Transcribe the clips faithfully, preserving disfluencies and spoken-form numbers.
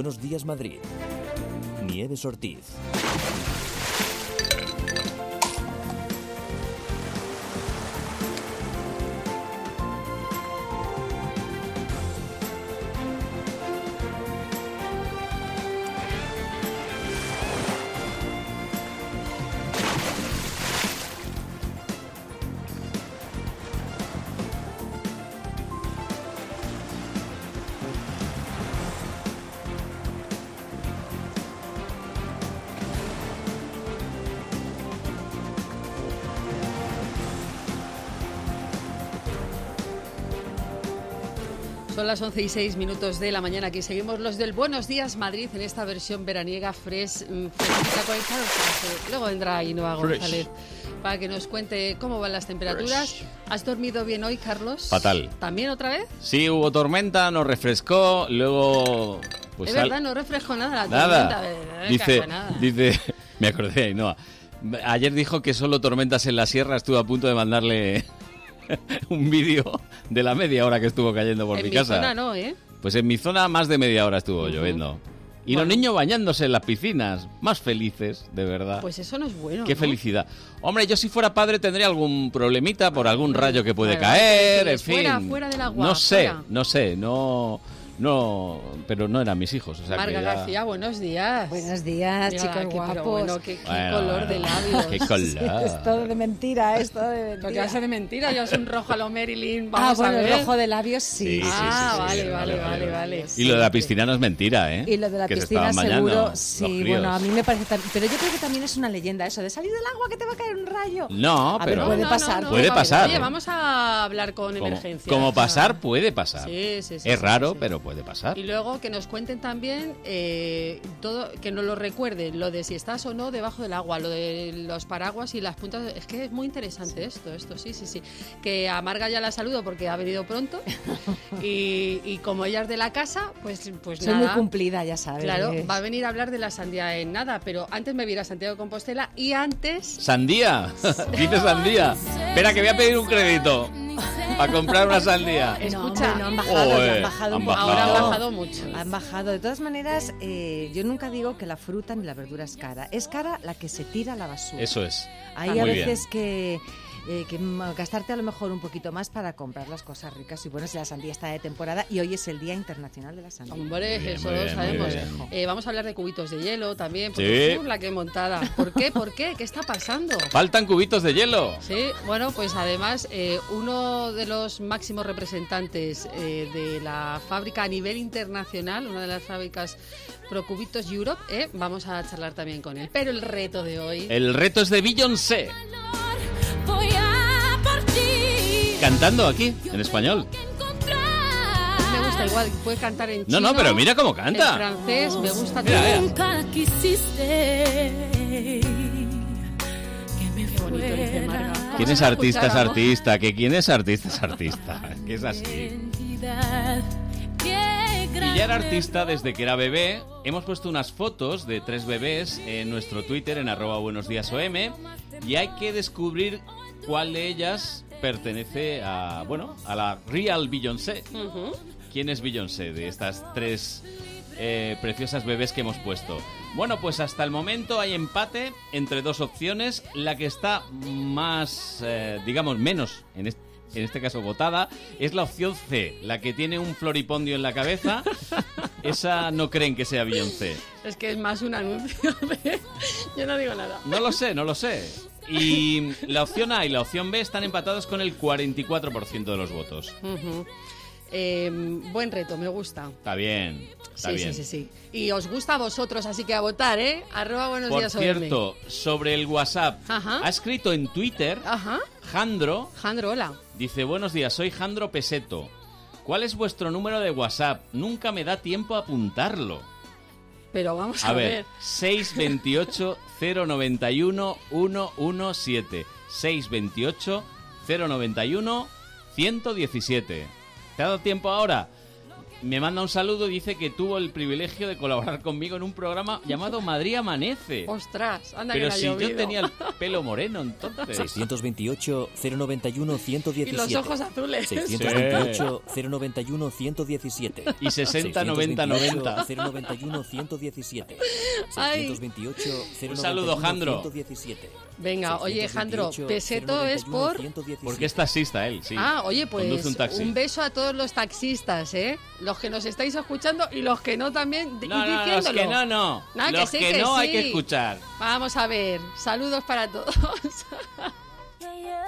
Buenos Días Madrid. Nieves Ortiz. Son las once y seis minutos de la mañana. Aquí seguimos los del Buenos Días Madrid en esta versión veraniega fresh, fresquita con el calor. Luego vendrá Ainhoa González para que nos cuente cómo van las temperaturas. Fresh. ¿Has dormido bien hoy, Carlos? Fatal. ¿También otra vez? Sí, hubo tormenta, nos refrescó, luego... Pues es sal... verdad, no refrescó nada la nada. tormenta. Dice, nada. dice, me acordé de Ainhoa. Ayer dijo que solo tormentas en la sierra. Estuve a punto de mandarle un vídeo de la media hora que estuvo cayendo por en mi, mi casa. zona no, ¿eh? Pues en mi zona más de media hora estuvo uh-huh. lloviendo. Y bueno. Los niños bañándose en las piscinas, más felices, de verdad. Pues eso no es bueno, Qué ¿no? felicidad. Hombre, yo si fuera padre tendría algún problemita por algún rayo que puede claro, caer, en fin. Fuera, fuera del agua. No sé, fuera. no sé, no... No, pero no eran mis hijos. O sea, Marga que ya... García, buenos días. Buenos días, Mira, chicos qué, guapos. Bueno, qué, qué bueno, color de labios. Qué color. Sí, es todo de mentira, es todo de mentira. Lo que va a ser de mentira, ya es un rojo a lo Marilyn. Vamos ah, bueno, a ver. el rojo de labios sí. Sí, sí, ah, sí, sí, vale, sí, vale, vale, vale, vale. Y lo de la piscina no es mentira, ¿eh? Y lo de la que piscina se seguro, bañando, sí, bueno, a mí me parece también, pero yo creo que también es una leyenda eso de salir del agua que te va a caer un rayo. No, a pero ver, puede no, pasar. no, no, puede no, pasar. Oye, vamos a hablar con como, emergencias. como pasar, puede pasar. Sí, sí, sí. Es sí, raro, sí. pero puede pasar. Y luego que nos cuenten también eh, todo, que nos lo recuerden, lo de si estás o no debajo del agua, lo de los paraguas y las puntas. Es que es muy interesante esto, esto, sí, sí, sí. Que a Marga ya la saludo porque ha venido pronto y, y como ella es de la casa, pues, pues Soy nada. muy cumplida, ya sabes. Claro, va a venir a hablar de la sandía en nada, pero antes me viera Santiago de Compostela y antes... ¿Sandía? Dice sandía. Espera, que voy a pedir un crédito para comprar una sandía. Escucha, no, no han bajado, Oye, ya han bajado, han un bajado. ahora han bajado mucho. Han bajado. De todas maneras, eh, yo nunca digo que la fruta ni la verdura es cara. Es cara la que se tira a la basura. Eso es. Hay Muy a bien. veces que, eh, que gastarte a lo mejor un poquito más para comprar las cosas ricas. Y bueno, si la sandía está de temporada y hoy es el Día Internacional de la Sandía. Hombre, Muy bien, eso muy lo bien, sabemos. muy bien. Eh, vamos a hablar de cubitos de hielo también, porque Sí. uf, la que montada. ¿Por qué? ¿Por qué? ¿Qué está pasando? Faltan cubitos de hielo. Sí, bueno, pues además eh, uno de los máximos representantes eh, de la fábrica a nivel internacional, una de las fábricas Procubitos Europe, eh, vamos a charlar también con él. Pero el reto de hoy... El reto es de Beyoncé. Cantando aquí, en español. Me gusta igual, puede cantar en chino. No, no, pero mira cómo En canta. francés, me gusta Mira, todo. mira. Qué bonito dice Marga. ¿Quién es Vamos a artista es escuchar, artista? ¿Que quién es artista es artista? Que es así. Y ya era artista desde que era bebé. Hemos puesto unas fotos de tres bebés en nuestro Twitter, en arroba buenos días O M, y hay que descubrir cuál de ellas pertenece a, bueno, a la Real Beyoncé. Uh-huh. ¿Quién es Beyoncé de estas tres eh, preciosas bebés que hemos puesto? Bueno, pues hasta el momento hay empate entre dos opciones. La que está más, eh, digamos, menos en este en este caso votada, es la opción C, la que tiene un floripondio en la cabeza. Esa no creen que sea Beyoncé. Es que es más un anuncio de... Yo no digo nada. No lo sé, no lo sé. Y la opción A y la opción B están empatados con el cuarenta y cuatro por ciento de los votos. Uh-huh. Eh, buen reto, me gusta. Está bien, está sí, bien. sí, sí, sí. Y os gusta a vosotros, así que a votar, ¿eh? Arroba buenos Por días, cierto, O M. sobre el WhatsApp, Ajá. ha escrito en Twitter, Ajá. Jandro, Jandro, hola. dice, buenos días, soy Jandro Peseto. ¿Cuál es vuestro número de WhatsApp? Nunca me da tiempo a apuntarlo. Pero vamos a, A ver, ver. seis veintiocho cero noventa y uno ciento diecisiete. seis veintiocho cero noventa y uno ciento diecisiete. ¿Te ha dado tiempo ahora? me manda un saludo y dice que tuvo el privilegio de colaborar conmigo en un programa llamado Madrid Amanece. Ostras, anda Pero que no ha si llovido. yo tenía el pelo moreno entonces. seiscientos veintiocho, cero noventa y uno, ciento Y diecisiete. los ojos azules. seiscientos veintiocho, cero noventa y uno, ciento diecisiete. Y sesenta, noventa, noventa. cero noventa y uno, ciento diecisiete. Ay. seiscientos veintiocho, cero Un saludo, Jandro. ciento diecisiete. Venga, oye, Jandro, Peseto es por... Porque es taxista él, sí. Ah, oye, pues Conduce un taxi. un beso a todos los taxistas, ¿eh? Los que nos estáis escuchando y los que no también, d- No, y no, los diciéndolo. que no, no. No, los que que, sí, que no hay sí. que escuchar. Vamos a ver, saludos para todos. Yeah, yeah.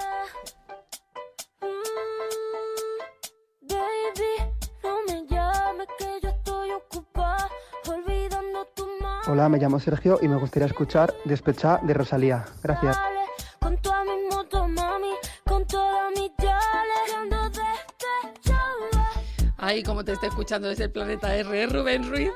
Mm, baby, no me llames que yo estoy ocupada olvidando tu mano. Hola, me llamo Sergio y me gustaría escuchar Despechá de Rosalía. Gracias. Con toda mi moto, mami, con toda mi chale, ando despechada. Ay, como te está escuchando desde el planeta R, ¿eh, Rubén Ruiz?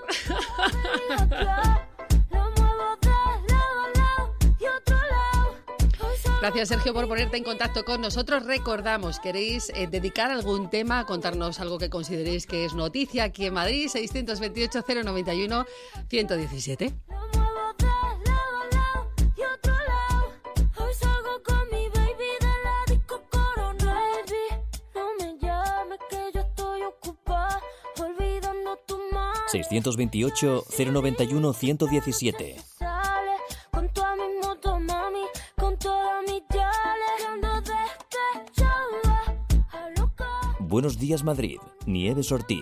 Lo muevo de lado a lado y otro lado. Hoy solo Gracias, Sergio, por ponerte en contacto con nosotros. Recordamos, ¿queréis eh, dedicar algún tema, contarnos algo que consideréis que es noticia aquí en Madrid? seiscientos veintiocho, cero noventa y uno, ciento diecisiete. lo muevo de lado a lado y otro lado. Hoy salgo con mi baby de la disco Corona. Baby, no me llames que yo estoy ocupada olvidando tu mano. seiscientos veintiocho, cero noventa y uno, ciento diecisiete. Sale con toda mi moto, mami, con toda mi chale, ando despechada, a loca. Buenos días, Madrid. Nieves Ortiz.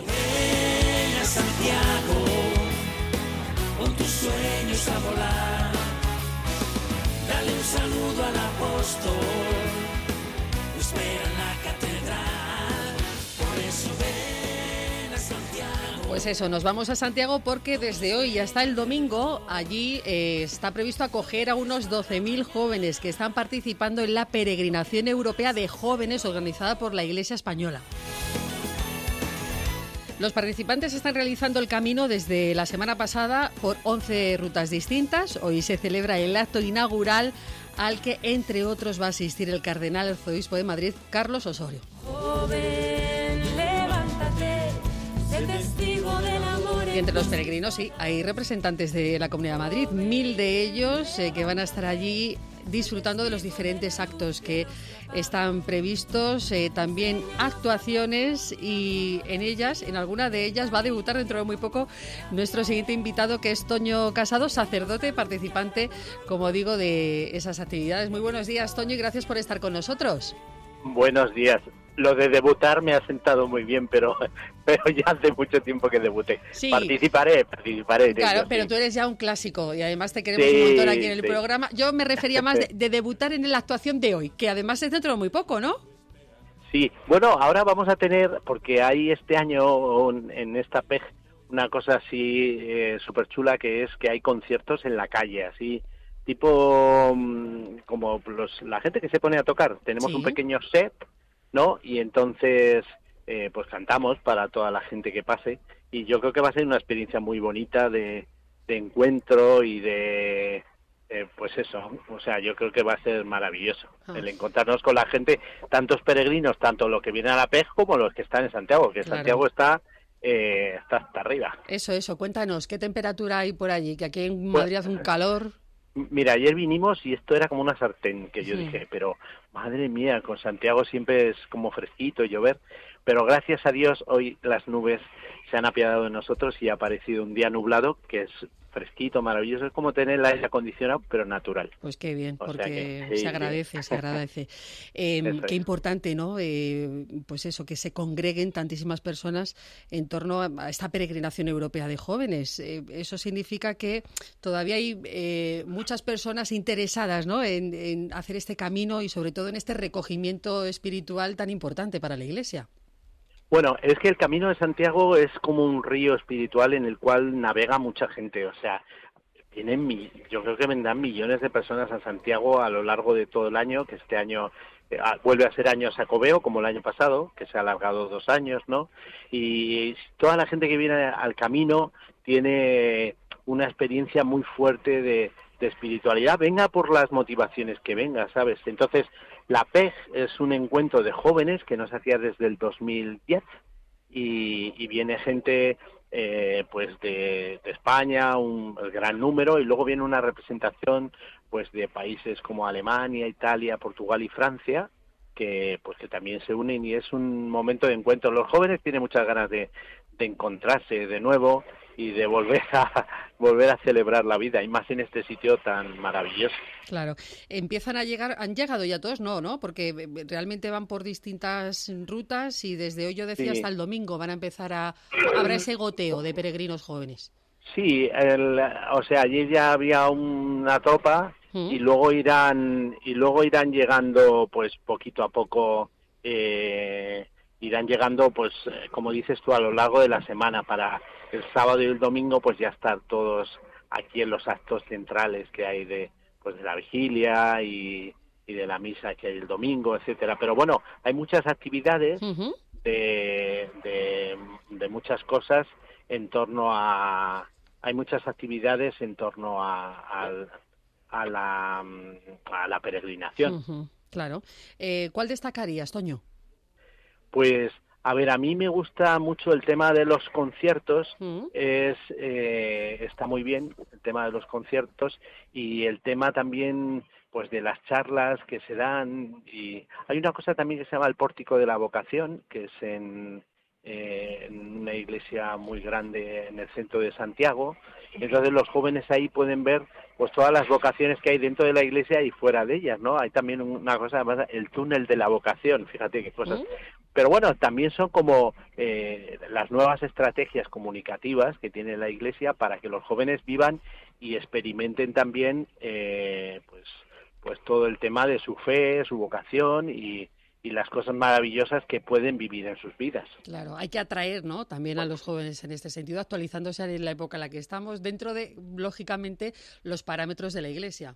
Pues eso, nos vamos a Santiago porque desde hoy y hasta el domingo allí eh, está previsto acoger a unos doce mil jóvenes que están participando en la peregrinación europea de jóvenes organizada por la Iglesia Española. Los participantes están realizando el camino desde la semana pasada por once rutas distintas. Hoy se celebra el acto inaugural al que, entre otros, va a asistir el cardenal arzobispo de Madrid, Carlos Osorio. Joven, levántate, sé testigo del amor. Y entre los peregrinos, sí, hay representantes de la Comunidad de Madrid, mil de ellos eh, que van a estar allí disfrutando de los diferentes actos que están previstos, eh, también actuaciones, y en ellas, en alguna de ellas, va a debutar dentro de muy poco nuestro siguiente invitado, que es Toño Casado, sacerdote, participante, como digo, de esas actividades. Muy buenos días, Toño, y gracias por estar con nosotros. Buenos días. Lo de debutar me ha sentado muy bien, pero, pero ya hace mucho tiempo que debuté. Sí. Participaré, participaré. de Claro, ello, pero sí. tú eres ya un clásico y además te queremos Sí, un montón aquí en el sí. programa. Yo me refería más de, de debutar en la actuación de hoy, que además es dentro de muy poco, ¿no? Sí, bueno, ahora vamos a tener, porque hay este año un- en esta P E G una cosa así eh, súper chula, que es que hay conciertos en la calle, así tipo mm, como los, la gente que se pone a tocar. Tenemos Sí. un pequeño set, ¿no? Y entonces eh, pues cantamos para toda la gente que pase, y yo creo que va a ser una experiencia muy bonita de, de encuentro y de... Eh, pues eso, o sea, yo creo que va a ser maravilloso Ah. el encontrarnos con la gente, tantos peregrinos, tanto los que vienen a la P E G como los que están en Santiago, que Claro. Santiago está, eh, está hasta arriba. Eso, eso, cuéntanos, ¿qué temperatura hay por allí? Que aquí en Pues, Madrid hace un calor. M- Mira, ayer vinimos y esto era como una sartén, que yo Sí. dije, pero madre mía, con Santiago siempre es como fresquito y llover, pero gracias a Dios hoy las nubes se han apiadado de nosotros y ha aparecido un día nublado que es fresquito, maravilloso, es como tener el aire acondicionado, pero natural. Pues qué bien, O sea porque que sí, se agradece, se agradece. Eh, Eso qué es. importante, ¿no? Eh, pues eso, que se congreguen tantísimas personas en torno a a esta peregrinación europea de jóvenes. Eh, eso significa que todavía hay eh, muchas personas interesadas, ¿no? En, en hacer este camino y sobre todo en este recogimiento espiritual tan importante para la Iglesia. Bueno, es que el Camino de Santiago es como un río espiritual en el cual navega mucha gente, o sea, tienen mi- yo creo que vendrán millones de personas a Santiago a lo largo de todo el año, que este año eh, ah, vuelve a ser año Sacobeo, como el año pasado, que se ha alargado dos años, ¿no? Y toda la gente que viene al Camino tiene una experiencia muy fuerte de, de espiritualidad, venga por las motivaciones que venga, ¿sabes? Entonces, la P E G es un encuentro de jóvenes que no se hacía desde el dos mil diez, y, y viene gente eh, pues de, de España, un gran número, y luego viene una representación pues de países como Alemania, Italia, Portugal y Francia, que pues que también se unen, y es un momento de encuentro. Los jóvenes tienen muchas ganas de, de encontrarse de nuevo y de volver a volver a celebrar la vida, y más en este sitio tan maravilloso. Claro, empiezan a llegar, han llegado ya todos, no, ¿no? Porque realmente van por distintas rutas y desde hoy, yo decía, Sí. hasta el domingo van a empezar a... habrá ese goteo de peregrinos jóvenes. Sí, el, o sea, allí ya había una tropa ¿Mm? y luego irán y luego irán llegando pues poquito a poco, eh, irán llegando pues eh, como dices tú, a lo largo de la semana, para el sábado y el domingo pues ya estar todos aquí en los actos centrales que hay de pues de la vigilia y, y de la misa que hay el domingo, etcétera. Pero bueno, hay muchas actividades Ujú. de, de, de muchas cosas en torno a hay muchas actividades en torno a, a, a la a la peregrinación. Ujú, claro. Eh, ¿Cuál destacarías, Toño? Pues a ver, a mí me gusta mucho el tema de los conciertos. ¿Mm? Es eh, está muy bien el tema de los conciertos, y el tema también pues de las charlas que se dan. Y hay una cosa también que se llama el Pórtico de la Vocación, que es en eh, en una iglesia muy grande en el centro de Santiago. Entonces los jóvenes ahí pueden ver pues todas las vocaciones que hay dentro de la iglesia y fuera de ellas, ¿no? Hay también una cosa llamada el túnel de la vocación, fíjate qué cosas. ¿Mm? Pero bueno, también son como eh, las nuevas estrategias comunicativas que tiene la iglesia para que los jóvenes vivan y experimenten también eh, pues pues todo el tema de su fe, su vocación y y las cosas maravillosas que pueden vivir en sus vidas. Claro, hay que atraer, ¿no?, también a los jóvenes en este sentido, actualizándose en la época en la que estamos, dentro de, lógicamente, los parámetros de la Iglesia.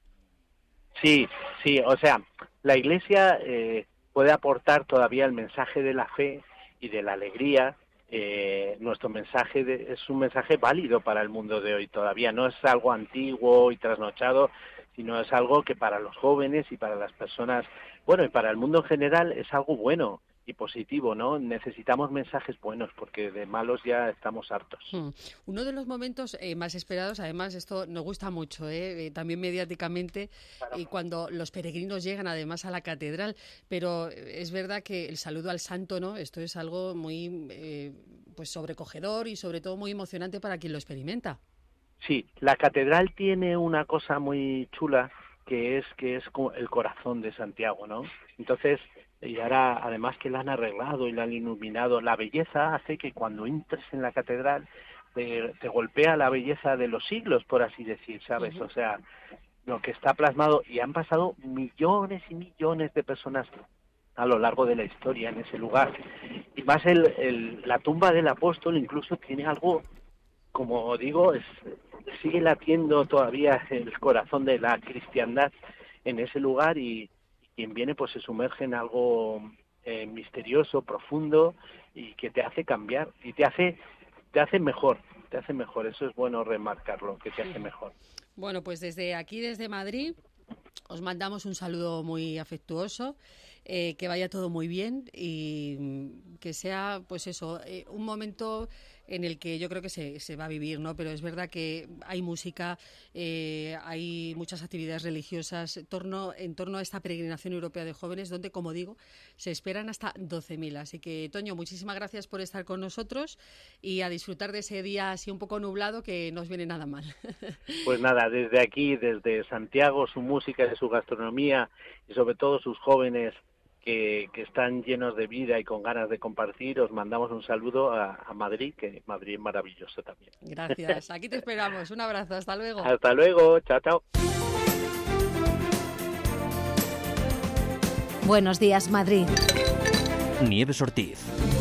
Sí, sí, o sea, la Iglesia eh, puede aportar todavía el mensaje de la fe y de la alegría. Eh, nuestro mensaje de, es un mensaje válido para el mundo de hoy todavía, no es algo antiguo y trasnochado, sino es algo que para los jóvenes y para las personas, bueno, y para el mundo en general es algo bueno y positivo, ¿no? Necesitamos mensajes buenos porque de malos ya estamos hartos. Hmm. Uno de los momentos eh, más esperados, además esto nos gusta mucho, ¿eh? Eh, también mediáticamente, y cuando los peregrinos llegan además a la catedral, pero es verdad que el saludo al santo, ¿no?, esto es algo muy eh, pues sobrecogedor y sobre todo muy emocionante para quien lo experimenta. Sí, la catedral tiene una cosa muy chula que es que es como el corazón de Santiago, ¿no? Entonces, y ahora además que la han arreglado y la han iluminado, la belleza hace que cuando entres en la catedral te, te golpea la belleza de los siglos, por así decir, ¿sabes? Uh-huh. O sea, lo que está plasmado, y han pasado millones y millones de personas a lo largo de la historia en ese lugar. Y más el, el, la tumba del apóstol incluso tiene algo, como digo, es, sigue latiendo todavía el corazón de la cristiandad en ese lugar, y, y quien viene pues se sumerge en algo eh, misterioso, profundo, y que te hace cambiar y te hace te hace mejor, te hace mejor. Eso es bueno remarcarlo, que te hace mejor. Bueno, pues desde aquí, desde Madrid, os mandamos un saludo muy afectuoso, eh, que vaya todo muy bien y que sea, pues eso, eh, un momento en el que yo creo que se, se va a vivir, ¿no? Pero es verdad que hay música, eh, hay muchas actividades religiosas en torno, en torno a esta peregrinación europea de jóvenes, donde, como digo, se esperan hasta doce mil. Así que, Toño, muchísimas gracias por estar con nosotros y a disfrutar de ese día así un poco nublado, que no os viene nada mal. Pues nada, desde aquí, desde Santiago, su música y su gastronomía, y sobre todo sus jóvenes que, que están llenos de vida y con ganas de compartir, os mandamos un saludo a, a Madrid, que Madrid es maravilloso también. Gracias, aquí te esperamos. Un abrazo, hasta luego. Hasta luego, chao, chao. Buenos días, Madrid. Nieves Ortiz.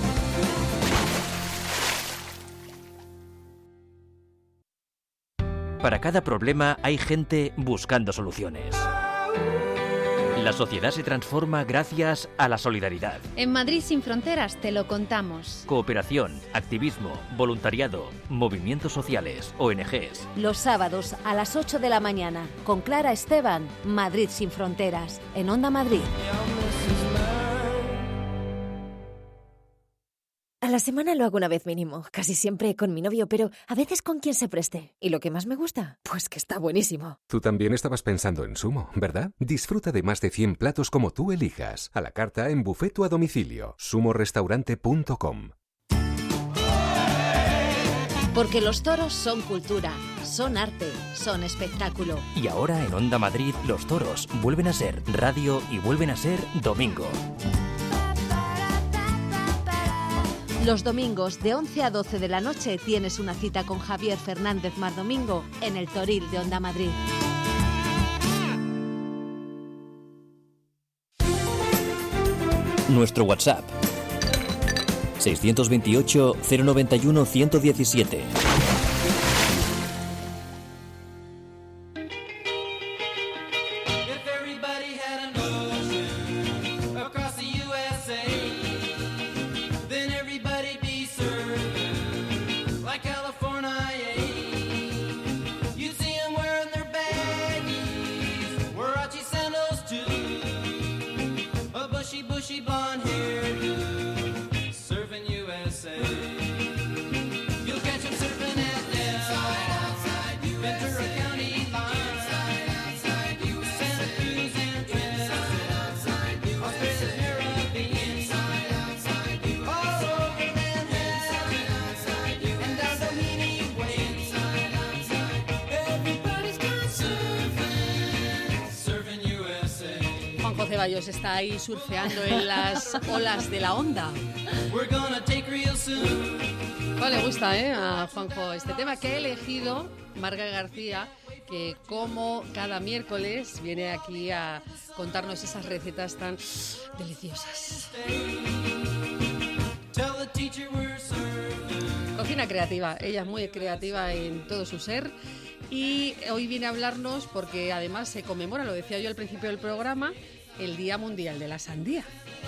Para cada problema hay gente buscando soluciones. La sociedad se transforma gracias a la solidaridad. En Madrid sin fronteras te lo contamos. Cooperación, activismo, voluntariado, movimientos sociales, O N Ges. Los sábados a las ocho de la mañana, con Clara Esteban, Madrid sin fronteras, en Onda Madrid. la semana lo hago una vez mínimo, casi siempre con mi novio, pero a veces con quien se preste. ¿Y lo que más me gusta? Pues que está buenísimo. Tú también estabas pensando en Sumo, ¿verdad? Disfruta de más de cien platos como tú elijas, a la carta, en buffet o a domicilio. sumo restaurante punto com. Porque los toros son cultura, son arte, son espectáculo. Y ahora en Onda Madrid los toros vuelven a ser radio y vuelven a ser domingo. Los domingos de once a doce de la noche tienes una cita con Javier Fernández Mardomingo en el Toril de Onda Madrid. Nuestro WhatsApp seiscientos veintiocho, cero noventa y uno, ciento diecisiete. Ceballos está ahí surfeando en las olas de la onda. Oh, le gusta, ¿eh? A Juanjo este tema que ha elegido Marga García, que como cada miércoles viene aquí a contarnos esas recetas tan deliciosas. Cocina creativa, ella es muy creativa en todo su ser. Y hoy viene a hablarnos porque además se conmemora, lo decía yo al principio del programa, el Día Mundial de la Sandía.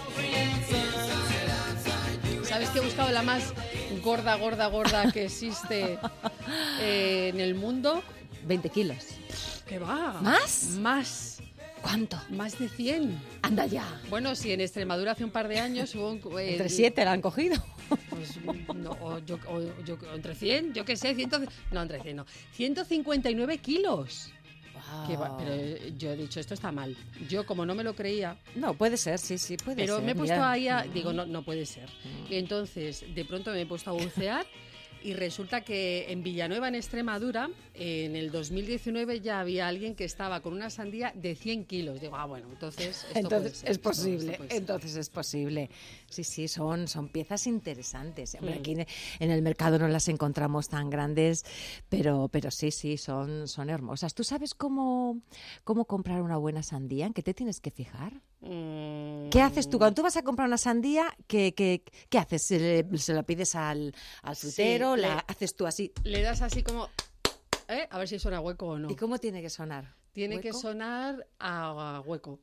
¿Sabes que he buscado la más gorda, gorda, gorda que existe eh, en el mundo? veinte kilos. ¿Qué va? ¿Más? Más. ¿Cuánto? Más de cien. Anda ya. Bueno, si en Extremadura hace un par de años hubo... Un, eh, ¿Entre siete la han cogido? Pues no, o yo, o yo, entre cien, yo qué sé, cien, no, entre cien no. ciento cincuenta y nueve kilos. Wow. Que va, pero yo he dicho, esto está mal. Yo, como no me lo creía... No, puede ser, sí, sí, puede pero ser. Pero me he puesto mira. ahí a... Digo, no, no puede ser. Y entonces, de pronto me he puesto a bucear y resulta que en Villanueva, en Extremadura, en el dos mil diecinueve ya había alguien que estaba con una sandía de cien kilos. Digo, ah, bueno, entonces esto entonces puede ser, es posible, esto, esto puede ser. entonces es posible. Sí, sí, son, son piezas interesantes. Hombre, mm. Aquí en el mercado no las encontramos tan grandes, pero, pero sí, sí, son, son hermosas. ¿Tú sabes cómo, cómo comprar una buena sandía? ¿En qué te tienes que fijar? Mm. ¿Qué haces tú? Cuando tú vas a comprar una sandía, ¿qué, qué, qué haces? ¿Se, le, se la pides al, al frutero? Sí, ¿La le, haces tú así? Le das así como... ¿eh? A ver si suena hueco o no. ¿Y cómo tiene que sonar? Tiene ¿Hueco? que sonar a hueco.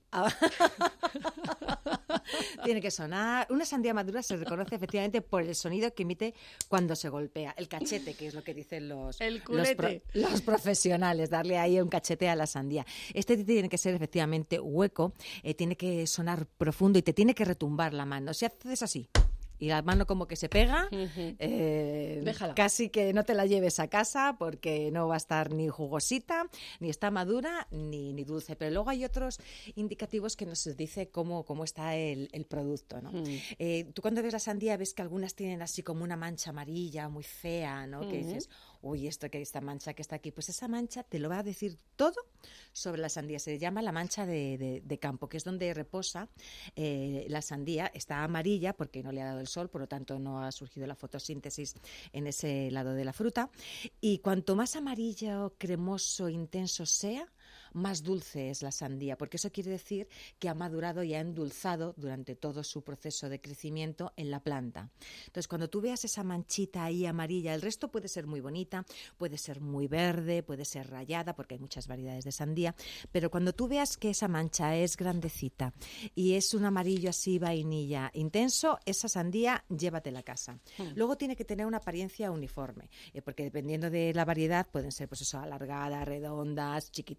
Tiene que sonar. Una sandía madura se reconoce efectivamente por el sonido que emite cuando se golpea. El cachete, que es lo que dicen los, el los, pro, los profesionales, darle ahí un cachete a la sandía. Este tiene que ser efectivamente hueco, eh, tiene que sonar profundo y te tiene que retumbar la mano. Si haces así y la mano como que se pega, uh-huh. eh, Déjala. Casi que no te la lleves a casa porque no va a estar ni jugosita, ni está madura, ni, ni dulce. Pero luego hay otros indicativos que nos dice cómo, cómo está el, el producto, ¿no? Uh-huh. Eh, tú cuando ves la sandía ves que algunas tienen así como una mancha amarilla muy fea, ¿no? Uh-huh. Que dices, uy, esto que esta mancha que está aquí, pues esa mancha te lo va a decir todo sobre la sandía. Se llama la mancha de, de, de campo, que es donde reposa eh, la sandía. Está amarilla porque no le ha dado el sol, por lo tanto no ha surgido la fotosíntesis en ese lado de la fruta. Y cuanto más amarillo, cremoso, intenso sea, más dulce es la sandía, porque eso quiere decir que ha madurado y ha endulzado durante todo su proceso de crecimiento en la planta. Entonces, cuando tú veas esa manchita ahí amarilla, el resto puede ser muy bonita, puede ser muy verde, puede ser rayada, porque hay muchas variedades de sandía, pero cuando tú veas que esa mancha es grandecita y es un amarillo así vainilla intenso, esa sandía llévatela a casa. Hmm. Luego tiene que tener una apariencia uniforme, eh, porque dependiendo de la variedad pueden ser pues eso, alargadas, redondas, chiquititas,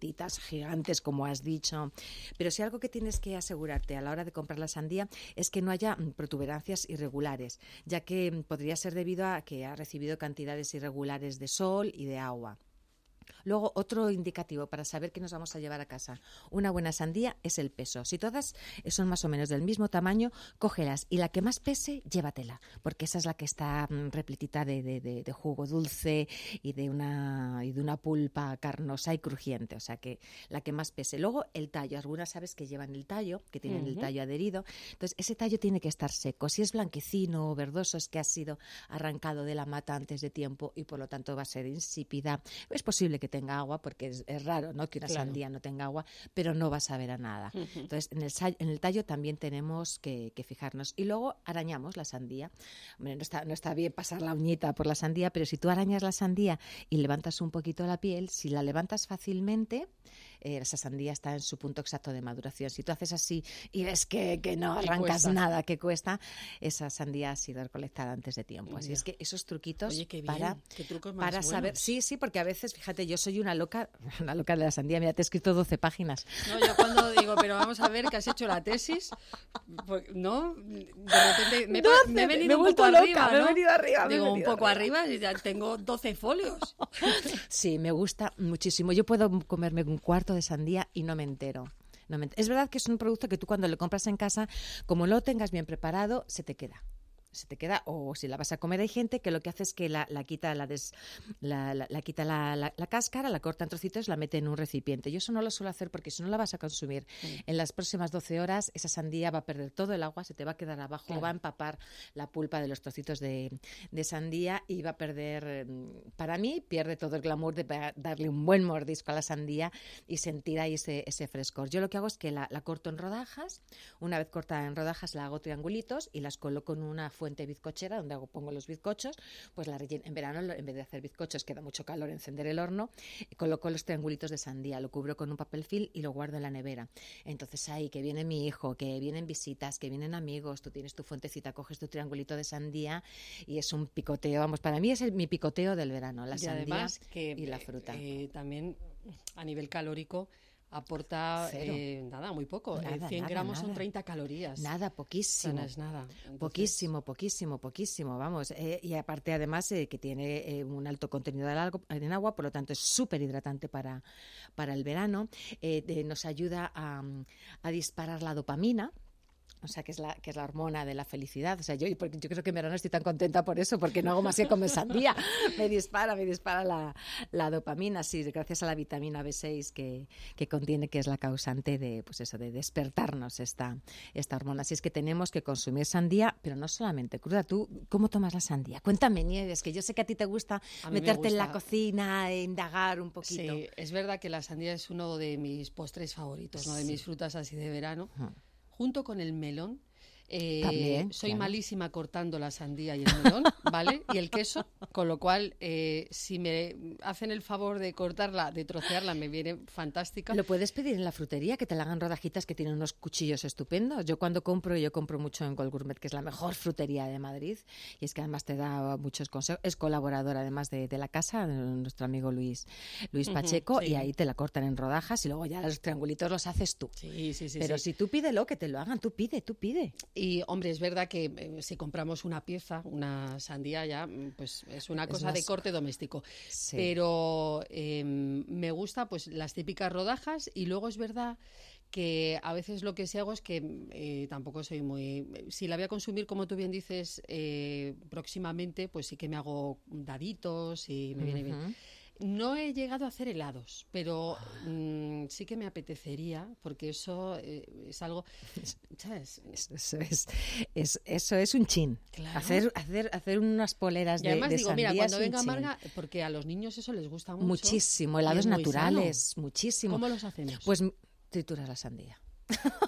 gigantes, como has dicho. Pero si algo que tienes que asegurarte a la hora de comprar la sandía es que no haya protuberancias irregulares, ya que podría ser debido a que ha recibido cantidades irregulares de sol y de agua. Luego, otro indicativo para saber qué nos vamos a llevar a casa una buena sandía es el peso. Si todas son más o menos del mismo tamaño, cógelas y la que más pese, llévatela, porque esa es la que está repletita de, de, de, de jugo dulce y de, una, y de una pulpa carnosa y crujiente, o sea que la que más pese. Luego, el tallo. Algunas sabes que llevan el tallo, que tienen uh-huh. el tallo adherido. Entonces, ese tallo tiene que estar seco. Si es blanquecino o verdoso, es que ha sido arrancado de la mata antes de tiempo y por lo tanto va a ser insípida. Es posible que tenga agua, porque es, es raro, ¿no?, que una claro. sandía no tenga agua, pero no va a saber a nada. Uh-huh. Entonces, en el, en el tallo también tenemos que, que fijarnos. Y luego arañamos la sandía. Hombre, no está, no está bien pasar la uñita por la sandía, pero si tú arañas la sandía y levantas un poquito la piel, si la levantas fácilmente, eh, esa sandía está en su punto exacto de maduración. Si tú haces así y ves que, que no arrancas nada, que cuesta, esa sandía ha sido recolectada antes de tiempo. Así yeah. es que esos truquitos Oye, qué bien. para, ¿Qué trucos más para buenos? saber... Sí, sí, porque a veces, fíjate, yo soy una loca, una loca de la sandía. Mira, te he escrito doce páginas. No, yo cuando digo, pero vamos a ver que has hecho la tesis, pues, ¿no? De repente me, doce, me he venido me un poco loca, arriba, me ¿no? he venido arriba, Digo, me he un venido poco arriba. arriba y ya tengo doce folios. Sí, me gusta muchísimo. Yo puedo comerme un cuarto de sandía y no me entero. No me entero. Es verdad que es un producto que tú cuando lo compras en casa, como lo tengas bien preparado, se te queda. se te queda, o si la vas a comer, hay gente que lo que hace es que la, la quita, la, des, la, la, la, quita la, la, la cáscara, la corta en trocitos, la mete en un recipiente. Yo eso no lo suelo hacer porque si no la vas a consumir mm. en las próximas doce horas, esa sandía va a perder todo el agua, se te va a quedar abajo, claro. va a empapar la pulpa de los trocitos de, de sandía y va a perder, para mí, pierde todo el glamour de darle un buen mordisco a la sandía y sentir ahí ese, ese frescor. Yo lo que hago es que la, la corto en rodajas, una vez cortada en rodajas la hago triangulitos y las coloco en una fuente bizcochera donde hago, pongo los bizcochos, pues la relleno. En verano, en vez de hacer bizcochos, que da mucho calor encender el horno, coloco los triangulitos de sandía, lo cubro con un papel film y lo guardo en la nevera. Entonces ahí que viene mi hijo, que vienen visitas, que vienen amigos, tú tienes tu fuentecita, coges tu triangulito de sandía y es un picoteo, vamos, para mí es el, mi picoteo del verano, la y sandía además que, y la fruta. Eh, también a nivel calórico aporta eh, nada, muy poco. Nada, cien nada, gramos nada. Son treinta calorías. Nada, poquísimo. O sea, no es nada. Entonces... Poquísimo, poquísimo, poquísimo, vamos. Eh, y aparte, además, eh, que tiene eh, un alto contenido de algo, en agua, por lo tanto, es súper hidratante para, para el verano. Eh, eh, nos ayuda a, a disparar la dopamina. O sea, que es, la, que es la hormona de la felicidad. O sea, yo, yo creo que en verano estoy tan contenta por eso, porque no hago más que comer sandía. Me dispara, me dispara la, la dopamina, sí, gracias a la vitamina B seis que, que contiene, que es la causante de, pues eso, de despertarnos esta, esta hormona. Así es que tenemos que consumir sandía, pero no solamente cruda. ¿Tú cómo tomas la sandía? Cuéntame, Nieves, que yo sé que a ti te gusta meterte me gusta. en la cocina, e indagar un poquito. Sí, es verdad que la sandía es uno de mis postres favoritos, ¿no? De mis frutas así de verano. Uh-huh. Junto con el melón. Eh, También, soy claro. malísima cortando la sandía y el melón, ¿vale? Y el queso, con lo cual, eh, si me hacen el favor de cortarla, de trocearla, me viene fantástica. Lo puedes pedir en la frutería, que te la hagan rodajitas, que tienen unos cuchillos estupendos. Yo cuando compro, yo compro mucho en Gol Gourmet, que es la mejor frutería de Madrid, y es que además te da muchos consejos. Es colaborador, además, de, de la casa, de nuestro amigo Luis, Luis Pacheco, uh-huh, sí. y ahí te la cortan en rodajas y luego ya los triangulitos los haces tú. Sí, sí, sí. Pero sí. si tú pídelo, que te lo hagan, tú pide, tú pide. Y, hombre, es verdad que eh, si compramos una pieza, una sandía ya, pues es una cosa es más... de corte doméstico. Sí. Pero eh, me gusta pues las típicas rodajas y luego es verdad que a veces lo que sí hago es que eh, tampoco soy muy... Si la voy a consumir, como tú bien dices, eh, próximamente, pues sí que me hago daditos y me uh-huh. viene bien. No he llegado a hacer helados, pero mmm, sí que me apetecería, porque eso eh, es algo... ¿sabes? Eso es, es, eso es un chin. Claro. Hacer, hacer, hacer unas poleras de, y además de digo, sandía mira, cuando venga chin. Marga, porque a los niños eso les gusta mucho. Muchísimo, helados naturales, muchísimo. ¿Cómo los hacemos? Pues trituras la sandía.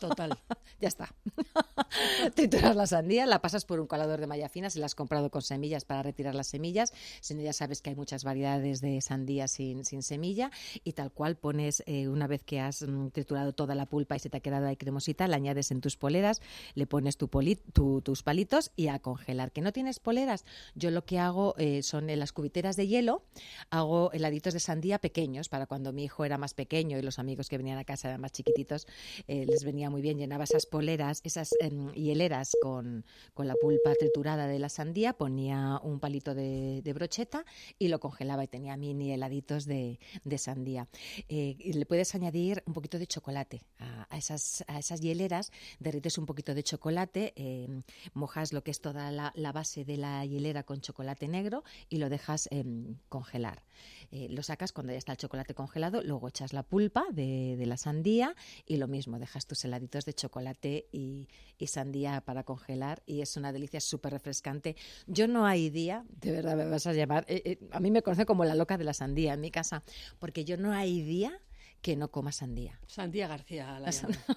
Total. Ya está. Trituras la sandía, la pasas por un colador de malla fina si la has comprado con semillas para retirar las semillas. Si no, ya sabes que hay muchas variedades de sandía sin, sin semilla. Y tal cual pones, eh, una vez que has mm, triturado toda la pulpa y se te ha quedado ahí cremosita, la añades en tus poleras, le pones tu poli, tu, tus palitos y a congelar. ¿Que no tienes poleras? Yo lo que hago eh, son en las cubiteras de hielo, hago heladitos de sandía pequeños para cuando mi hijo era más pequeño y los amigos que venían a casa eran más chiquititos, eh, les venía muy bien. Llenaba esas poleras, esas eh, hieleras con, con la pulpa triturada de la sandía, ponía un palito de, de brocheta y lo congelaba y tenía mini heladitos de, de sandía. Eh, y le puedes añadir un poquito de chocolate a, a, esas, a esas hieleras, derrites un poquito de chocolate, eh, mojas lo que es toda la, la base de la hielera con chocolate negro y lo dejas eh, congelar. Eh, lo sacas cuando ya está el chocolate congelado, luego echas la pulpa de, de la sandía y lo mismo, dejas tus heladitos de chocolate y, y sandía para congelar y es una delicia, súper refrescante. Yo no hay día, de verdad me vas a llamar, eh, eh, a mí me conocen como la loca de la sandía en mi casa, porque yo no hay día que no coma sandía. Sandía García. La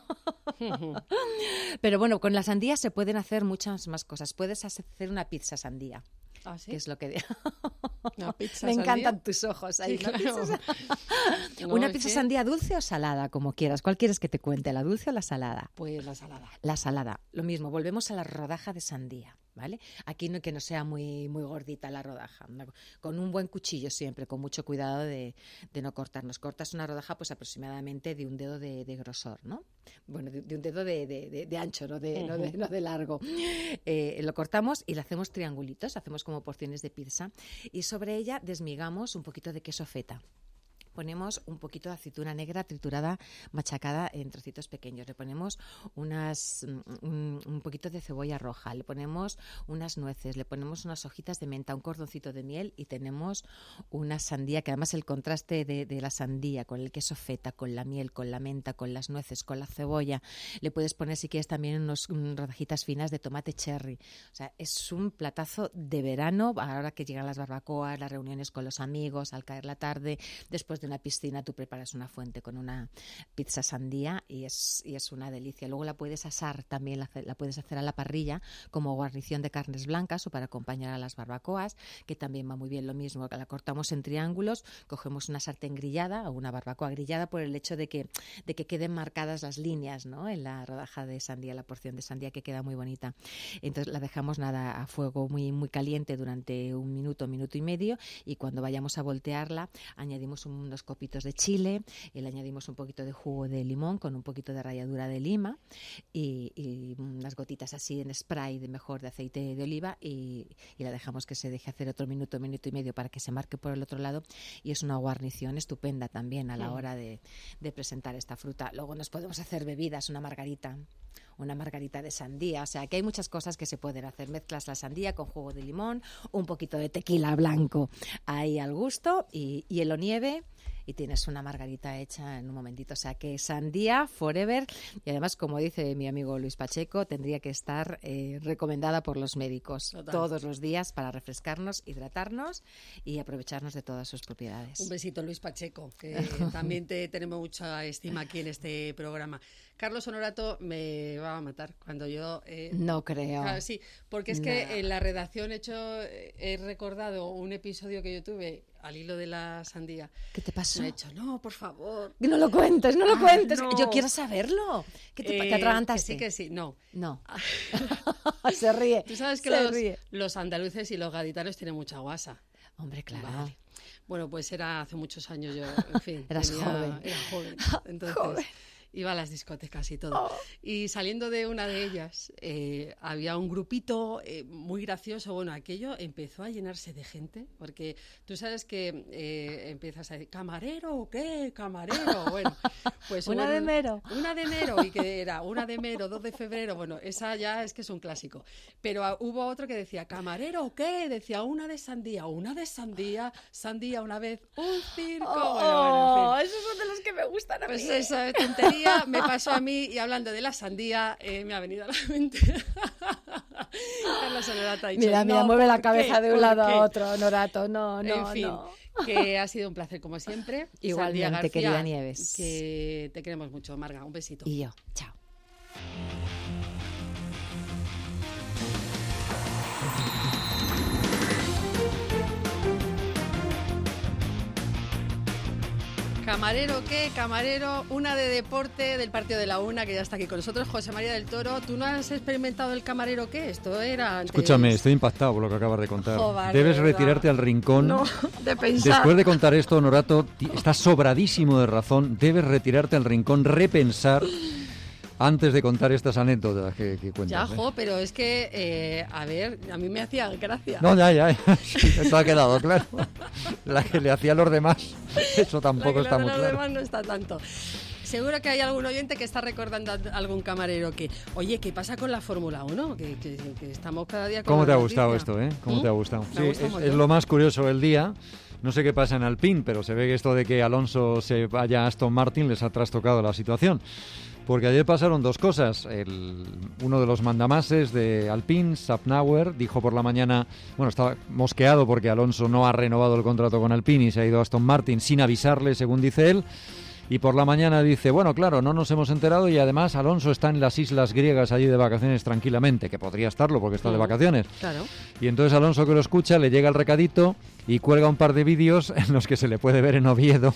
la Pero bueno, con la sandía se pueden hacer muchas más cosas. Puedes hacer una pizza sandía. ¿Ah, sí? Que es lo que ¿Una pizza me sandía? encantan tus ojos ahí. Sí, ¿No? claro. Pizza... No, Una es pizza que- sandía dulce o salada, como quieras. ¿Cuál quieres que te cuente? ¿La dulce o la salada? Pues la salada. La salada. Lo mismo, volvemos a la rodaja de sandía, ¿vale? Aquí no que no sea muy, muy gordita la rodaja. Una- con un buen cuchillo siempre, con mucho cuidado de, de no cortarnos. Cortas una rodaja pues aproximadamente de un dedo de, de grosor, ¿no? Bueno, de, de un dedo de, de- de- de ancho, no de, no de, no de largo. Eh, lo cortamos y le hacemos triangulitos, hacemos como porciones de pizza y sobre ella desmigamos un poquito de queso feta. Ponemos un poquito de aceituna negra triturada, machacada en trocitos pequeños. Le ponemos unas, un, un poquito de cebolla roja, le ponemos unas nueces, le ponemos unas hojitas de menta, un cordoncito de miel y tenemos una sandía, que además el contraste de, de la sandía con el queso feta, con la miel, con la menta, con las nueces, con la cebolla. Le puedes poner, si quieres, también unos mm, rodajitas finas de tomate cherry. O sea, es un platazo de verano, ahora que llegan las barbacoas, las reuniones con los amigos, al caer la tarde, después de una piscina tú preparas una fuente con una pizza sandía y es, y es una delicia. Luego la puedes asar también, la, la puedes hacer a la parrilla como guarnición de carnes blancas o para acompañar a las barbacoas, que también va muy bien. Lo mismo, la cortamos en triángulos, cogemos una sartén grillada o una barbacoa grillada por el hecho de que, de que queden marcadas las líneas, ¿no? En la rodaja de sandía, la porción de sandía, que queda muy bonita. Entonces la dejamos nada a fuego muy, muy caliente durante un minuto, minuto y medio, y cuando vayamos a voltearla añadimos unos copitos de chile y le añadimos un poquito de jugo de limón con un poquito de ralladura de lima y, y unas gotitas así en spray de mejor de aceite de oliva y, y la dejamos que se deje hacer otro minuto, minuto y medio para que se marque por el otro lado y es una guarnición estupenda también a la hora de, de presentar esta fruta. Luego nos podemos hacer bebidas, una margarita. Una margarita de sandía, o sea que hay muchas cosas que se pueden hacer. Mezclas la sandía con jugo de limón, un poquito de tequila blanco ahí al gusto y hielo nieve y tienes una margarita hecha en un momentito. O sea que sandía forever y además, como dice mi amigo Luis Pacheco, tendría que estar eh, recomendada por los médicos Total. todos los días para refrescarnos, hidratarnos y aprovecharnos de todas sus propiedades. Un besito, Luis Pacheco, que también te tenemos mucha estima aquí en este programa. Carlos Honorato me va a matar cuando yo... Eh, No creo. Claro, sí, porque es No. que en la redacción he, hecho, he recordado un episodio que yo tuve al hilo de la sandía. ¿Qué te pasó? Me he dicho, no, por favor. No lo cuentes, no lo Ah, cuentes. no. Yo quiero saberlo. ¿Qué te, Eh, te atragantaste? Que sí, que sí, no. No. Se ríe. Tú sabes que se los, ríe. los andaluces y los gaditanos tienen mucha guasa. Hombre, claro. Vale. Bueno, pues era hace muchos años yo, en fin. Eras tenía- joven. Era joven. Entonces, Joven. iba a las discotecas y todo. Y saliendo de una de ellas, eh, había un grupito eh, muy gracioso. Bueno, aquello empezó a llenarse de gente, porque tú sabes que eh, empiezas a decir, ¿camarero o qué? ¿Camarero? Bueno, pues Una hubo de un- mero. Una de enero, y que era una de enero, dos de febrero. Bueno, esa ya es que es un clásico. Pero ah, hubo otro que decía, ¿camarero o qué? Decía, una de sandía, una de sandía, sandía una vez, un circo. Oh, bueno, bueno, en fin. esos son de los que me gustan a Pues mí. esa tontería me pasó a mí y hablando de la sandía eh, me ha venido a la mente. Carlos Honorato ha dicho, Mira, mira, "No, mueve la ¿por cabeza qué? de un ¿Por lado qué?". a otro, Honorato. No, no, En fin, no. que ha sido un placer como siempre. Igualmente, Sandía García, querida Nieves. Que te queremos mucho, Marga. Un besito. Y yo, chao. Camarero, ¿qué? Camarero, una de deporte del partido de la una, que ya está aquí con nosotros, José María del Toro. ¿Tú no has experimentado el camarero qué? Esto era antes... Escúchame, estoy impactado por lo que acabas de contar. Joder, Debes de retirarte al rincón. No, de pensar. Después de contar esto, Honorato, estás sobradísimo de razón. Debes retirarte al rincón, repensar antes de contar estas anécdotas que, que cuentas. Ya, ¿eh? jo, pero es que, eh, a ver, a mí me hacía gracia. No, ya, ya, ya. Sí, esto ha quedado claro. La que le hacía a los demás, eso tampoco está muy claro. claro. Los demás no está tanto. Seguro que hay algún oyente que está recordando a algún camarero que, oye, ¿qué pasa con la Fórmula uno? Que, que, que estamos cada día con ¿Cómo la te ha noticia. gustado esto, eh? ¿Cómo ¿Mm? te ha gustado? Me Sí, ha gustado es, es lo más curioso del día. No sé qué pasa en Alpine, pero se ve que esto de que Alonso se vaya a Aston Martin les ha trastocado la situación. Porque ayer pasaron dos cosas. El, uno de los mandamases de Alpine, Safnauer, dijo por la mañana, bueno, estaba mosqueado porque Alonso no ha renovado el contrato con Alpine y se ha ido a Aston Martin sin avisarle, según dice él. Y por la mañana dice, bueno, claro, no nos hemos enterado y además Alonso está en las islas griegas allí de vacaciones tranquilamente, que podría estarlo porque está de vacaciones. Claro. Y entonces Alonso, que lo escucha, le llega el recadito y cuelga un par de vídeos en los que se le puede ver en Oviedo,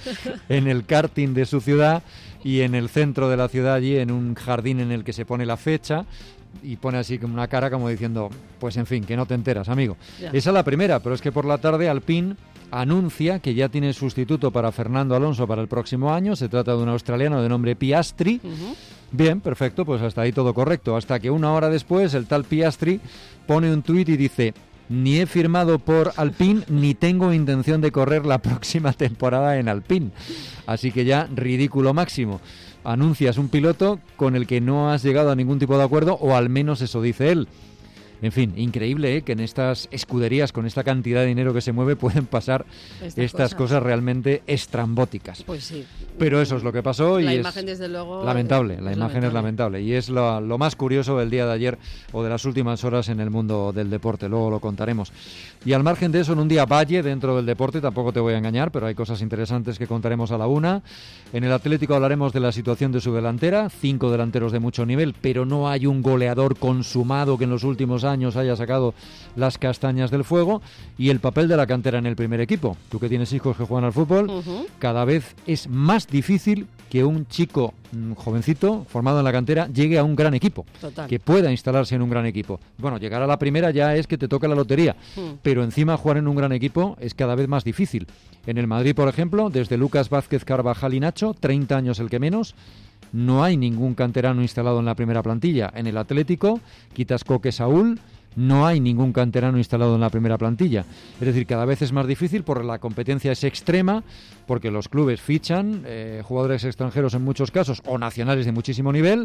en el karting de su ciudad y en el centro de la ciudad, allí en un jardín en el que se pone la fecha, y pone así como una cara como diciendo, pues en fin, que no te enteras, amigo. Ya. Esa es la primera, pero es que por la tarde Alpine anuncia que ya tiene sustituto para Fernando Alonso para el próximo año. Se trata de un australiano de nombre Piastri. Uh-huh. Bien, perfecto, pues hasta ahí todo correcto. Hasta que una hora después el tal Piastri pone un tuit y dice, ni he firmado por Alpine ni tengo intención de correr la próxima temporada en Alpine. Así que ya ridículo máximo. Anuncias un piloto con el que no has llegado a ningún tipo de acuerdo, o al menos eso dice él. En fin, increíble, ¿eh?, que en estas escuderías, con esta cantidad de dinero que se mueve, pueden pasar Estas estas cosas. cosas realmente estrambóticas. Pues sí. Pero eso es lo que pasó y La es imagen, desde luego, lamentable. es La imagen es lamentable y es lo, lo más curioso del día de ayer o de las últimas horas en el mundo del deporte. Luego lo contaremos. Y al margen de eso, en un día valle dentro del deporte, tampoco te voy a engañar, pero hay cosas interesantes que contaremos a la una. En el Atlético hablaremos de la situación de su delantera. Cinco delanteros de mucho nivel, pero no hay un goleador consumado que en los últimos años años haya sacado las castañas del fuego, y el papel de la cantera en el primer equipo. Tú que tienes hijos que juegan al fútbol, uh-huh. cada vez es más difícil que un chico un jovencito formado en la cantera llegue a un gran equipo. Total. Que pueda instalarse en un gran equipo. Bueno, llegar a la primera ya es que te toca la lotería, uh-huh. pero encima jugar en un gran equipo es cada vez más difícil. En el Madrid, por ejemplo, desde Lucas Vázquez, Carvajal y Nacho, treinta años el que menos, no hay ningún canterano instalado en la primera plantilla. En el Atlético, quitas Coque, Saúl, no hay ningún canterano instalado en la primera plantilla. Es decir, cada vez es más difícil porque la competencia es extrema, porque los clubes fichan eh, jugadores extranjeros en muchos casos, o nacionales de muchísimo nivel,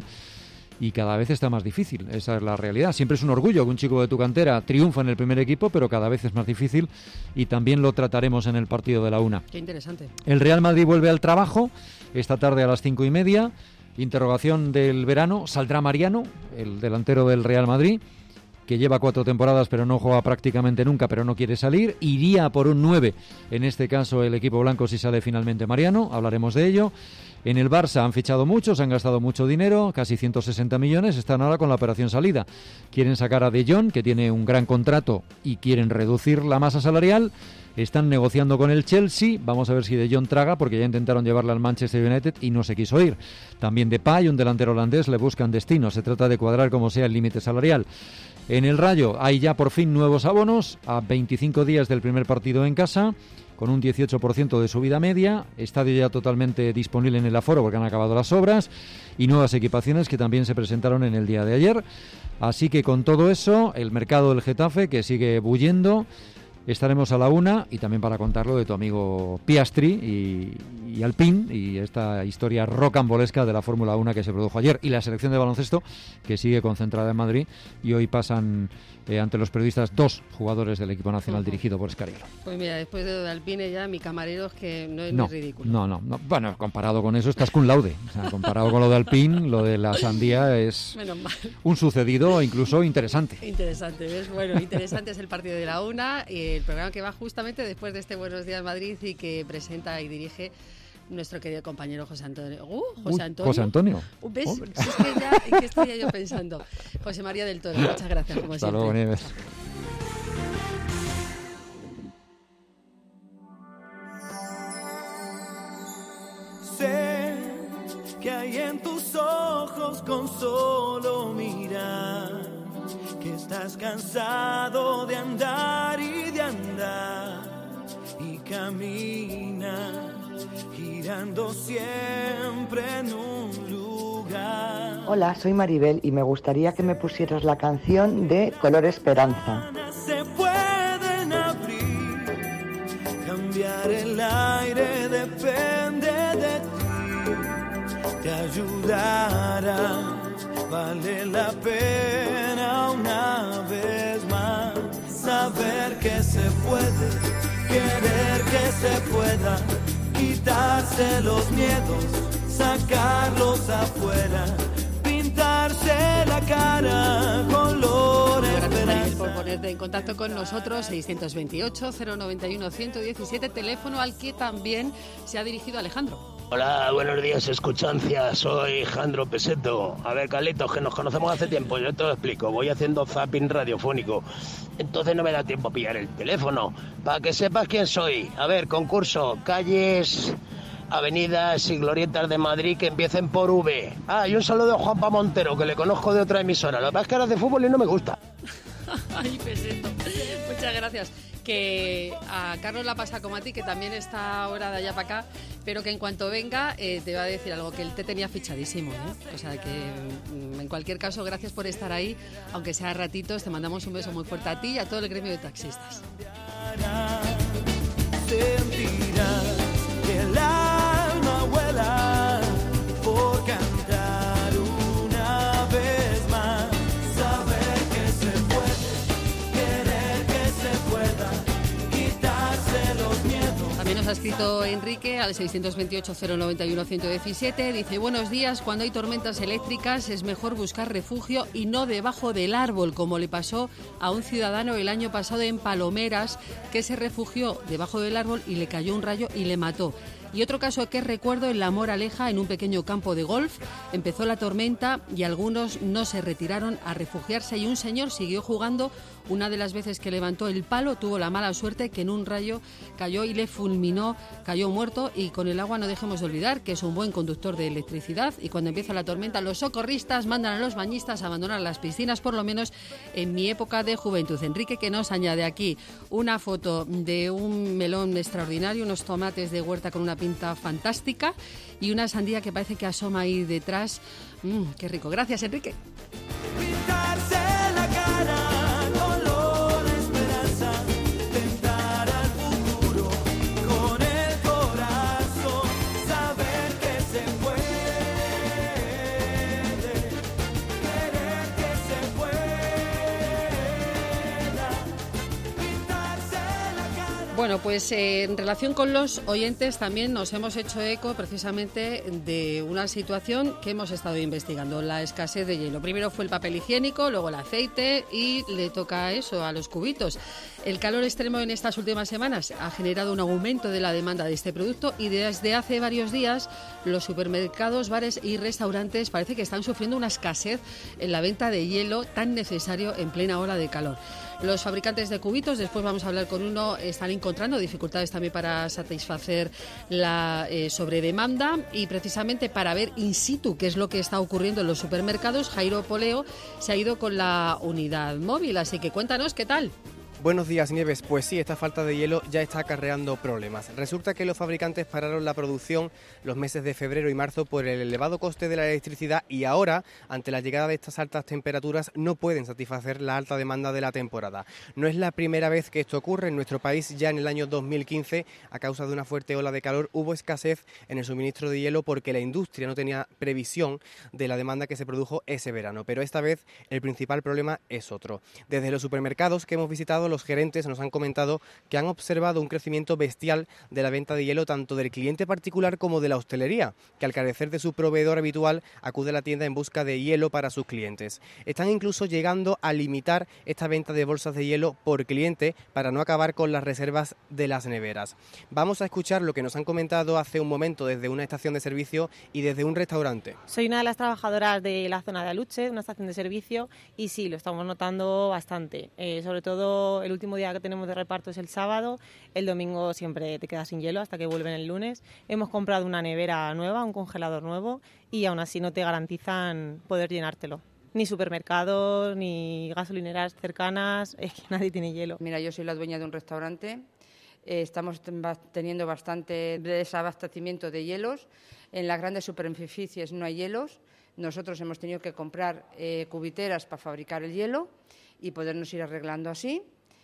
y cada vez está más difícil. Esa es la realidad. Siempre es un orgullo que un chico de tu cantera triunfa en el primer equipo, pero cada vez es más difícil, y también lo trataremos en el partido de la una. Qué interesante. El Real Madrid vuelve al trabajo esta tarde a las cinco y media. Interrogación del verano. ¿Saldrá Mariano, el delantero del Real Madrid, que lleva cuatro temporadas pero no juega prácticamente nunca, pero no quiere salir? Iría por un nueve, en este caso el equipo blanco, si sale finalmente Mariano. Hablaremos de ello. En el Barça han fichado muchos, han gastado mucho dinero, casi ciento sesenta millones, están ahora con la operación salida. Quieren sacar a De Jong, que tiene un gran contrato, y quieren reducir la masa salarial. Están negociando con el Chelsea, vamos a ver si De Jong traga, porque ya intentaron llevarle al Manchester United y no se quiso ir. También Depay, un delantero holandés, le buscan destino. Se trata de cuadrar como sea el límite salarial. En el Rayo hay ya por fin nuevos abonos, a veinticinco días del primer partido en casa, con un dieciocho por ciento de subida media, estadio ya totalmente disponible en el aforo porque han acabado las obras, y nuevas equipaciones que también se presentaron en el día de ayer. Así que con todo eso, el mercado del Getafe, que sigue bullendo. Estaremos a la una, y también para contarlo de tu amigo Piastri y, y Alpine, y esta historia rocambolesca de la Fórmula uno que se produjo ayer, y la selección de baloncesto, que sigue concentrada en Madrid, y hoy pasan eh, ante los periodistas dos jugadores del equipo nacional uh-huh. dirigido por Escariolo. Pues mira, después de, de Alpine ya mi camarero es que no es no, muy ridículo. No, no, no, bueno, comparado con eso estás cum laude. O sea, comparado con lo de Alpine, lo de la sandía es Menos mal. un sucedido incluso interesante. Interesante, ¿ves? Bueno, interesante es el partido de la una, y el programa que va justamente después de este Buenos Días Madrid y que presenta y dirige nuestro querido compañero José Antonio. Uh, José Uy, Antonio. José Antonio. Uh, ¿Ves? Hombre. Si es que ya, ¿en qué estoy yo pensando? José María del Toro, muchas gracias, como Hasta siempre. luego, Nieves. Sé que hay en tus ojos con solo mirar, que estás cansado de andar y de andar, y camina girando siempre en un lugar. Hola, soy Maribel y me gustaría que me pusieras la canción de Color Esperanza. Se pueden abrir, cambiar el aire depende de ti, te ayudará, vale la pena una vez más, saber que se puede, querer que se pueda, quitarse los miedos, sacarlos afuera, pintarse la cara color esperanza. Por ponerte en contacto con nosotros, seiscientos veintiocho, cero noventa y uno, ciento diecisiete, teléfono al que también se ha dirigido Alejandro. Hola, buenos días, escuchancia, soy Jandro Peseto. A ver, Carlitos, que nos conocemos hace tiempo, yo te lo explico, voy haciendo zapping radiofónico, entonces no me da tiempo a pillar el teléfono. Para que sepas quién soy, a ver, concurso, calles, avenidas y glorietas de Madrid que empiecen por V. Ah, y un saludo a Juanpa Montero, que le conozco de otra emisora, lo que pasa es que ahora de fútbol y no me gusta. Ay, Peseto, muchas gracias. Que a Carlos la pasa como a ti, que también está ahora de allá para acá, pero que en cuanto venga eh, te va a decir algo, que él te tenía fichadísimo, ¿eh? O sea que mm, en cualquier caso, gracias por estar ahí, aunque sea a ratitos, te mandamos un beso muy fuerte a ti y a todo el gremio de taxistas. Sentirás que el alma vuela por cantar una vez más, saber que se puede, querer que se pueda, quitarse los miedos. También nos ha escrito Enrique al seiscientos veintiocho, cero noventa y uno, ciento diecisiete. Dice, buenos días, cuando hay tormentas eléctricas es mejor buscar refugio y no debajo del árbol, como le pasó a un ciudadano el año pasado en Palomeras, que se refugió debajo del árbol y le cayó un rayo y le mató. Y otro caso que recuerdo en La Moraleja, en un pequeño campo de golf, empezó la tormenta y algunos no se retiraron a refugiarse y un señor siguió jugando. Una de las veces que levantó el palo tuvo la mala suerte que en un rayo cayó y le fulminó, cayó muerto. Y con el agua no dejemos de olvidar que es un buen conductor de electricidad, y cuando empieza la tormenta los socorristas mandan a los bañistas a abandonar las piscinas, por lo menos en mi época de juventud. Enrique, que nos añade aquí una foto de un melón extraordinario, unos tomates de huerta con una pinta fantástica y una sandía que parece que asoma ahí detrás. Mm, qué rico. Gracias, Enrique. Pintarse la cara color esperanza, tentar al futuro con el corazón, saber que se puede, querer que se pueda, pintarse la cara. Bueno, pues eh, en relación con los oyentes también nos hemos hecho eco precisamente de una situación que hemos estado investigando, la escasez de hielo. Primero fue el papel higiénico, luego el aceite y le toca eso a los cubitos. El calor extremo en estas últimas semanas ha generado un aumento de la demanda de este producto y desde hace varios días los supermercados, bares y restaurantes parece que están sufriendo una escasez en la venta de hielo tan necesario en plena ola de calor. Los fabricantes de cubitos, después vamos a hablar con uno, están encontrando dificultades también para satisfacer la eh, sobredemanda, y precisamente para ver in situ qué es lo que está ocurriendo en los supermercados, Jairo Poleo se ha ido con la unidad móvil, así que cuéntanos qué tal. Buenos días, Nieves. Pues sí, esta falta de hielo ya está acarreando problemas. Resulta que los fabricantes pararon la producción los meses de febrero y marzo por el elevado coste de la electricidad y ahora, ante la llegada de estas altas temperaturas, no pueden satisfacer la alta demanda de la temporada. No es la primera vez que esto ocurre. En nuestro país, ya en el año dos mil quince, a causa de una fuerte ola de calor, hubo escasez en el suministro de hielo porque la industria no tenía previsión de la demanda que se produjo ese verano. Pero esta vez el principal problema es otro. Desde los supermercados que hemos visitado, los los gerentes nos han comentado que han observado un crecimiento bestial de la venta de hielo tanto del cliente particular como de la hostelería, que al carecer de su proveedor habitual acude a la tienda en busca de hielo para sus clientes. Están incluso llegando a limitar esta venta de bolsas de hielo por cliente para no acabar con las reservas de las neveras. Vamos a escuchar lo que nos han comentado hace un momento desde una estación de servicio y desde un restaurante. Soy una de las trabajadoras de la zona de Aluche, una estación de servicio, y sí, lo estamos notando bastante. Eh, sobre todo el último día que tenemos de reparto es el sábado, el domingo siempre te quedas sin hielo hasta que vuelven el lunes. Hemos comprado una nevera nueva, un congelador nuevo, y aún así no te garantizan poder llenártelo. Ni supermercados, ni gasolineras cercanas, es que nadie tiene hielo. Mira, yo soy la dueña de un restaurante, eh, estamos teniendo bastante desabastecimiento de hielos, en las grandes superficies no hay hielos, nosotros hemos tenido que comprar eh, cubiteras para fabricar el hielo y podernos ir arreglando así.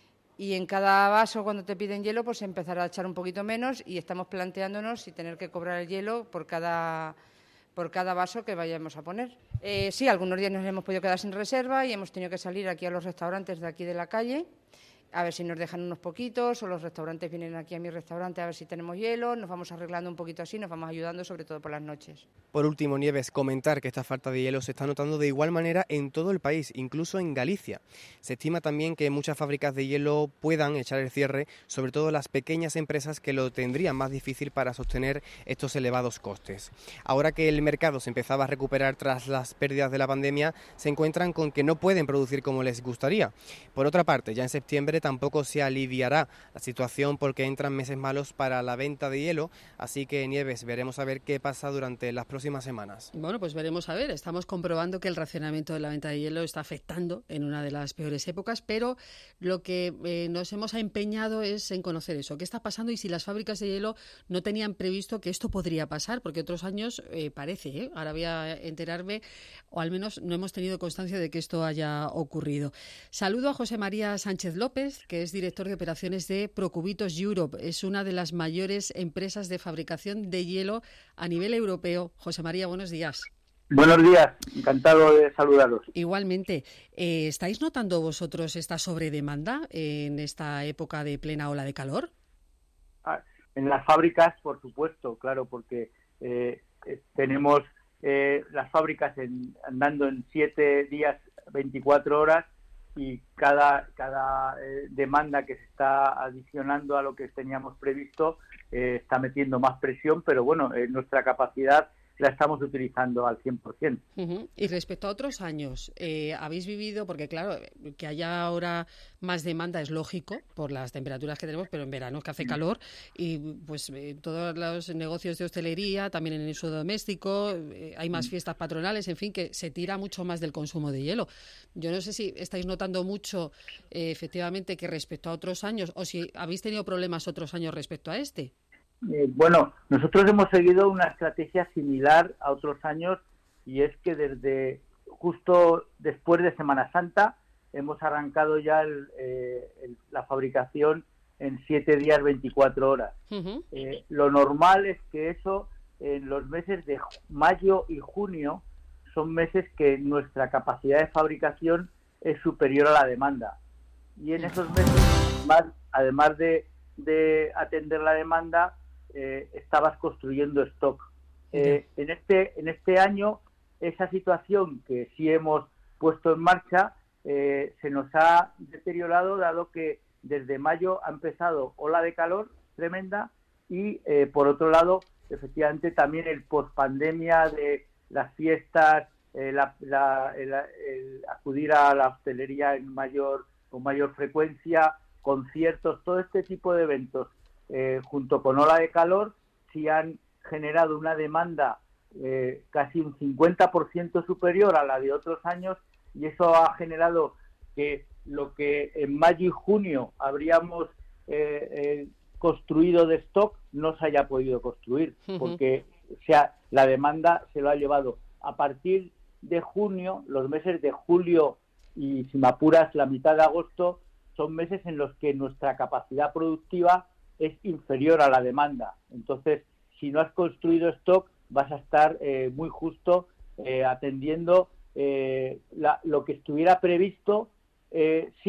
Y en cada vaso, cuando te piden hielo, pues empezar a echar un poquito menos y estamos planteándonos si tener que cobrar el hielo por cada... por cada vaso que vayamos a poner. Eh, sí, algunos días nos hemos podido quedar sin reserva y hemos tenido que salir aquí a los restaurantes de aquí de la calle a ver si nos dejan unos poquitos, o los restaurantes vienen aquí a mi restaurante a ver si tenemos hielo, nos vamos arreglando un poquito así, nos vamos ayudando sobre todo por las noches. Por último, Nieves, comentar que esta falta de hielo se está notando de igual manera en todo el país, incluso en Galicia. Se estima también que muchas fábricas de hielo puedan echar el cierre, sobre todo las pequeñas empresas que lo tendrían más difícil para sostener estos elevados costes. Ahora que el mercado se empezaba a recuperar tras las pérdidas de la pandemia, se encuentran con que no pueden producir como les gustaría. Por otra parte, ya en septiembre tampoco se aliviará la situación porque entran meses malos para la venta de hielo, así que, Nieves, veremos a ver qué pasa durante las próximas semanas. Bueno, pues veremos a ver. Estamos comprobando que el racionamiento de la venta de hielo está afectando en una de las peores épocas, pero lo que eh, nos hemos empeñado es en conocer eso, qué está pasando y si las fábricas de hielo no tenían previsto que esto podría pasar, porque otros años eh, parece, ¿eh? Ahora voy a enterarme, o al menos no hemos tenido constancia de que esto haya ocurrido. Saludo a José María Sánchez López, que es director de operaciones de Procubitos Europe. Es una de las mayores empresas de fabricación de hielo a nivel europeo. José María, buenos días. Buenos días, encantado de saludaros. Igualmente, eh, ¿estáis notando vosotros esta sobredemanda en esta época de plena ola de calor? Ah, en las fábricas, por supuesto, claro, porque eh, eh, tenemos eh, las fábricas en, andando en siete días, veinticuatro horas, y cada cada eh, demanda que se está adicionando a lo que teníamos previsto eh, está metiendo más presión, pero bueno, eh, nuestra capacidad la estamos utilizando al cien por ciento. Uh-huh. Y respecto a otros años, eh, habéis vivido, porque claro, que haya ahora más demanda es lógico por las temperaturas que tenemos, pero en verano que hace calor y pues eh, todos los negocios de hostelería, también en el uso doméstico, eh, hay más fiestas patronales, en fin, que se tira mucho más del consumo de hielo. Yo no sé si estáis notando mucho eh, efectivamente que respecto a otros años, o si habéis tenido problemas otros años respecto a este. Eh, bueno, nosotros hemos seguido una estrategia similar a otros años, y es que desde justo después de Semana Santa hemos arrancado ya el, eh, el, la fabricación en siete días, veinticuatro horas. Uh-huh. Eh, lo normal es que eso en los meses de mayo y junio son meses que nuestra capacidad de fabricación es superior a la demanda. Y en esos meses, más, además de, de atender la demanda, Eh, estabas construyendo stock. Eh, en este en este año, esa situación que sí hemos puesto en marcha eh, se nos ha deteriorado, dado que desde mayo ha empezado ola de calor tremenda y, eh, por otro lado, efectivamente también el pospandemia de las fiestas, eh, la, la, el, el acudir a la hostelería en mayor con mayor frecuencia, conciertos, todo este tipo de eventos, Eh, junto con ola de calor, sí han generado una demanda eh, casi un cincuenta por ciento superior a la de otros años, y eso ha generado que lo que en mayo y junio habríamos eh, eh, construido de stock no se haya podido construir, uh-huh. porque o sea, la demanda se lo ha llevado. A partir de junio, los meses de julio y, si me apuras, la mitad de agosto, son meses en los que nuestra capacidad productiva es inferior a la demanda. Entonces, si no has construido stock, vas a estar eh, muy justo eh, atendiendo eh, la, lo que estuviera previsto, eh, sí,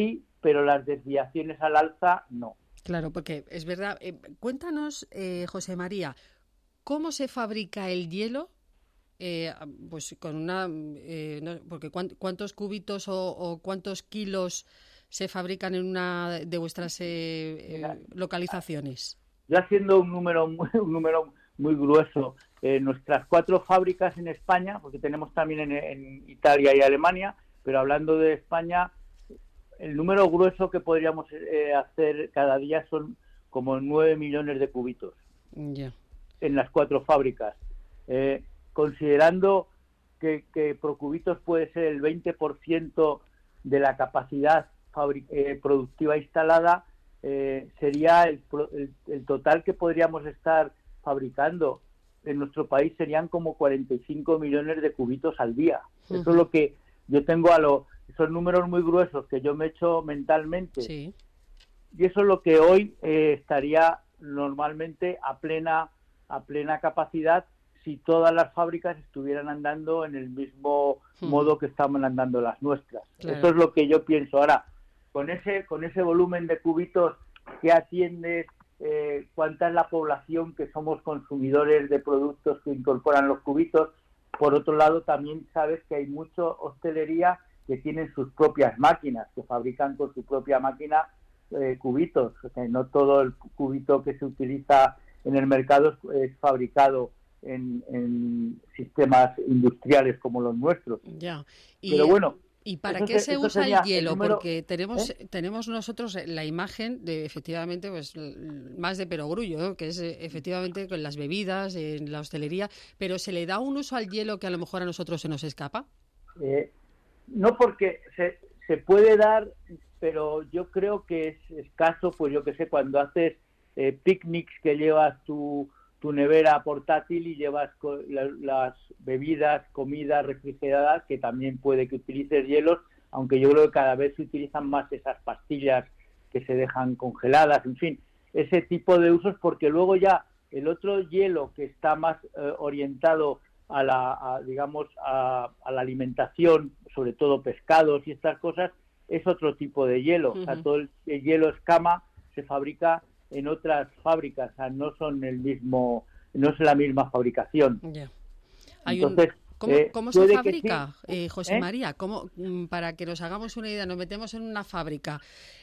pero las desviaciones al alza no. Claro, porque es verdad. Eh, cuéntanos, eh, José María, ¿cómo se fabrica el hielo? Eh, pues con una, eh, no, porque cuántos, cuántos cubitos o, o cuántos kilos se fabrican en una de vuestras eh, eh, localizaciones. Yo haciendo un número muy, un número muy grueso, eh, nuestras cuatro fábricas en España, porque tenemos también en, en Italia y Alemania, pero hablando de España, el número grueso que podríamos eh, hacer cada día son como nueve millones de cubitos yeah. en las cuatro fábricas. Eh, considerando que, que Procubitos puede ser el veinte por ciento de la capacidad fabric- eh, productiva instalada, eh, sería el, el, el total que podríamos estar fabricando en nuestro país serían como cuarenta y cinco millones de cubitos al día. Uh-huh. Eso es lo que yo tengo a lo... Son números muy gruesos que yo me echo mentalmente. Sí. Y eso es lo que hoy eh, estaría normalmente a plena, a plena capacidad si todas las fábricas estuvieran andando en el mismo hmm. modo que estamos andando las nuestras. Claro. Eso es lo que yo pienso. Ahora, con ese, con ese volumen de cubitos que atiende, eh, cuánta es la población que somos consumidores de productos que incorporan los cubitos. Por otro lado, también sabes que hay mucho hostelería que tienen sus propias máquinas, que fabrican con su propia máquina eh, cubitos. O sea, no todo el cubito que se utiliza en el mercado es, es fabricado en, en sistemas industriales como los nuestros. Ya. Y, Pero bueno... ¿Y para qué se usa el hielo? El número, Porque tenemos ¿eh? tenemos nosotros la imagen de, efectivamente, pues más de perogrullo, ¿no? Que es efectivamente con las bebidas, en la hostelería, pero ¿se le da un uso al hielo que a lo mejor a nosotros se nos escapa? Eh, no, porque se, se puede dar, pero yo creo que es escaso, pues yo que sé, cuando haces eh, picnics que llevas tu, tu nevera portátil y llevas co- la, las bebidas, comidas refrigeradas, que también puede que utilices hielos, aunque yo creo que cada vez se utilizan más esas pastillas que se dejan congeladas, en fin, ese tipo de usos, porque luego ya el otro hielo que está más eh, orientado a la, a, digamos, a, a la alimentación, sobre todo pescados y estas cosas, es otro tipo de hielo. Uh-huh. O sea, todo el, el hielo escama se fabrica en otras fábricas, o sea, no son el mismo, no es la misma fabricación. Yeah. Hay Entonces, un... ¿Cómo, eh, ¿cómo se fabrica, sí. eh, José ¿Eh? María? ¿Cómo, para que nos hagamos una idea, nos metemos en una fábrica,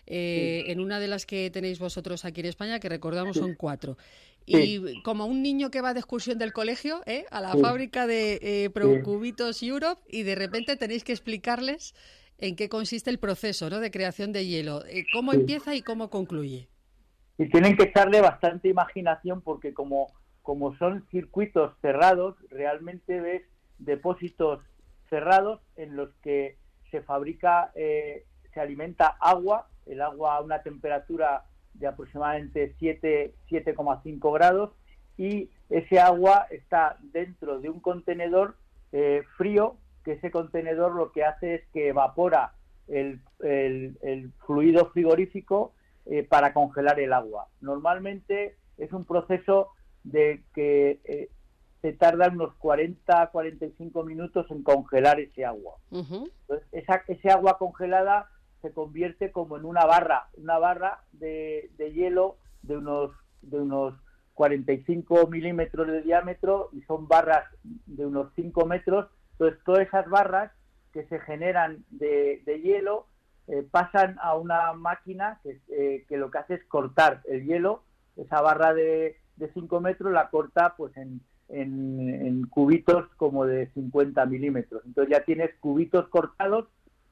eh, sí. en una de las que tenéis vosotros aquí en España, que recordamos sí. son cuatro. Y sí. como un niño que va de excursión del colegio ¿eh? a la sí. fábrica de eh, Procubitos sí. Europe, y de repente tenéis que explicarles en qué consiste el proceso, ¿no?, de creación de hielo, eh, cómo sí. empieza y cómo concluye. Y tienen que echarle bastante imaginación, porque como, como son circuitos cerrados, realmente ves depósitos cerrados en los que se fabrica, eh, se alimenta agua, el agua a una temperatura de aproximadamente siete coma cinco grados, y ese agua está dentro de un contenedor eh, frío, que ese contenedor lo que hace es que evapora el, el, el fluido frigorífico eh, para congelar el agua. Normalmente es un proceso de que eh, se tarda unos cuarenta a cuarenta y cinco minutos en congelar ese agua. Uh-huh. Entonces, esa, ese agua congelada se convierte como en una barra, una barra de, de hielo de unos, de unos cuarenta y cinco milímetros de diámetro, y son barras de unos cinco metros. Entonces, todas esas barras que se generan de, de hielo eh, pasan a una máquina que, eh, que lo que hace es cortar el hielo. Esa barra de, de cinco metros la corta pues en En, en cubitos como de cincuenta milímetros. Entonces ya tienes cubitos cortados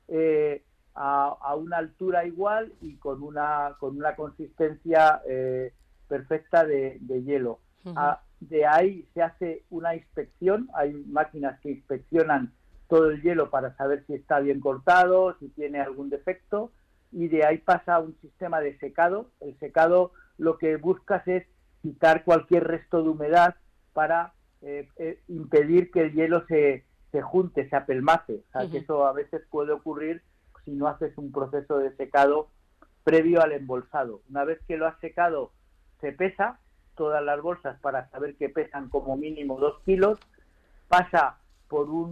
eh, a, a una altura igual y con una con una consistencia eh, perfecta de, de hielo. Uh-huh. A, de ahí se hace una inspección, hay máquinas que inspeccionan todo el hielo para saber si está bien cortado, si tiene algún defecto, y de ahí pasa a un sistema de secado. El secado lo que buscas es quitar cualquier resto de humedad para eh, eh, impedir que el hielo se, se junte, se apelmace. O sea, uh-huh. que eso a veces puede ocurrir si no haces un proceso de secado previo al embolsado. Una vez que lo has secado, se pesa todas las bolsas para saber que pesan como mínimo dos kilos, pasa por un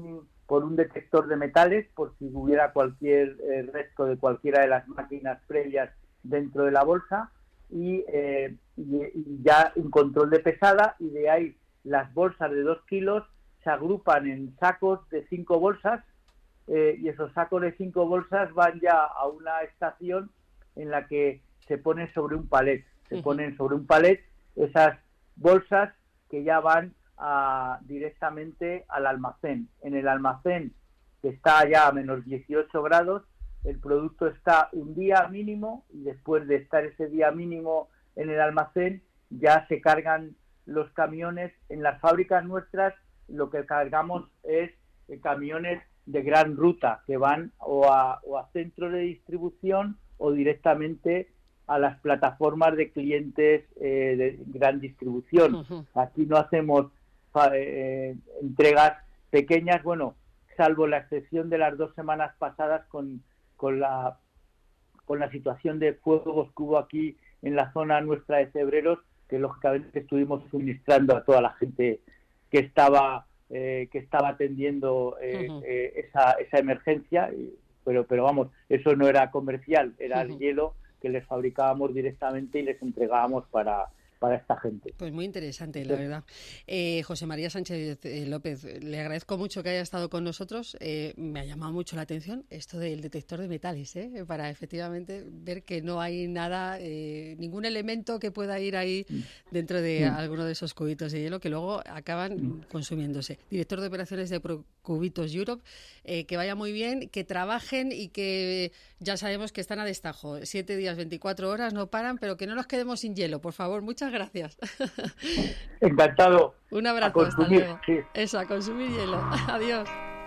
por un detector de metales, por si hubiera cualquier eh, resto de cualquiera de las máquinas previas dentro de la bolsa, y, eh, y, y ya un control de pesada, y de ahí las bolsas de dos kilos se agrupan en sacos de cinco bolsas, eh, y esos sacos de cinco bolsas van ya a una estación en la que se ponen sobre un palet. Se Ujú. ponen sobre un palet esas bolsas que ya van a, directamente al almacén. En el almacén, que está ya a menos dieciocho grados, el producto está un día mínimo, y después de estar ese día mínimo en el almacén ya se cargan los camiones. En las fábricas nuestras lo que cargamos es eh, camiones de gran ruta que van o a, o a centros de distribución o directamente a las plataformas de clientes eh, de gran distribución. Ujú. Aquí no hacemos fa- eh, entregas pequeñas, bueno, salvo la excepción de las dos semanas pasadas con, con la con la situación de fuegos que hubo aquí en la zona nuestra de Cebreros, que lógicamente estuvimos suministrando a toda la gente que estaba eh, que estaba atendiendo eh, Ujú. eh, esa, esa emergencia, y- pero pero vamos, eso no era comercial, era el Ujú. hielo que les fabricábamos directamente y les entregábamos para, para esta gente. Pues muy interesante, la Sí. verdad. Eh, José María Sánchez eh, López, le agradezco mucho que haya estado con nosotros. Eh, me ha llamado mucho la atención esto del detector de metales, ¿eh? Para efectivamente ver que no hay nada, eh, ningún elemento que pueda ir ahí dentro de Mm. alguno de esos cubitos de hielo que luego acaban consumiéndose. Director de operaciones de Pro- Cubitos Europe, eh, que vaya muy bien, que trabajen y que ya sabemos que están a destajo. Siete días, veinticuatro horas, no paran, pero que no nos quedemos sin hielo, por favor. Muchas gracias. Encantado. Un A abrazo, hasta consumir, luego. sí. Eso, a consumir hielo. Adiós.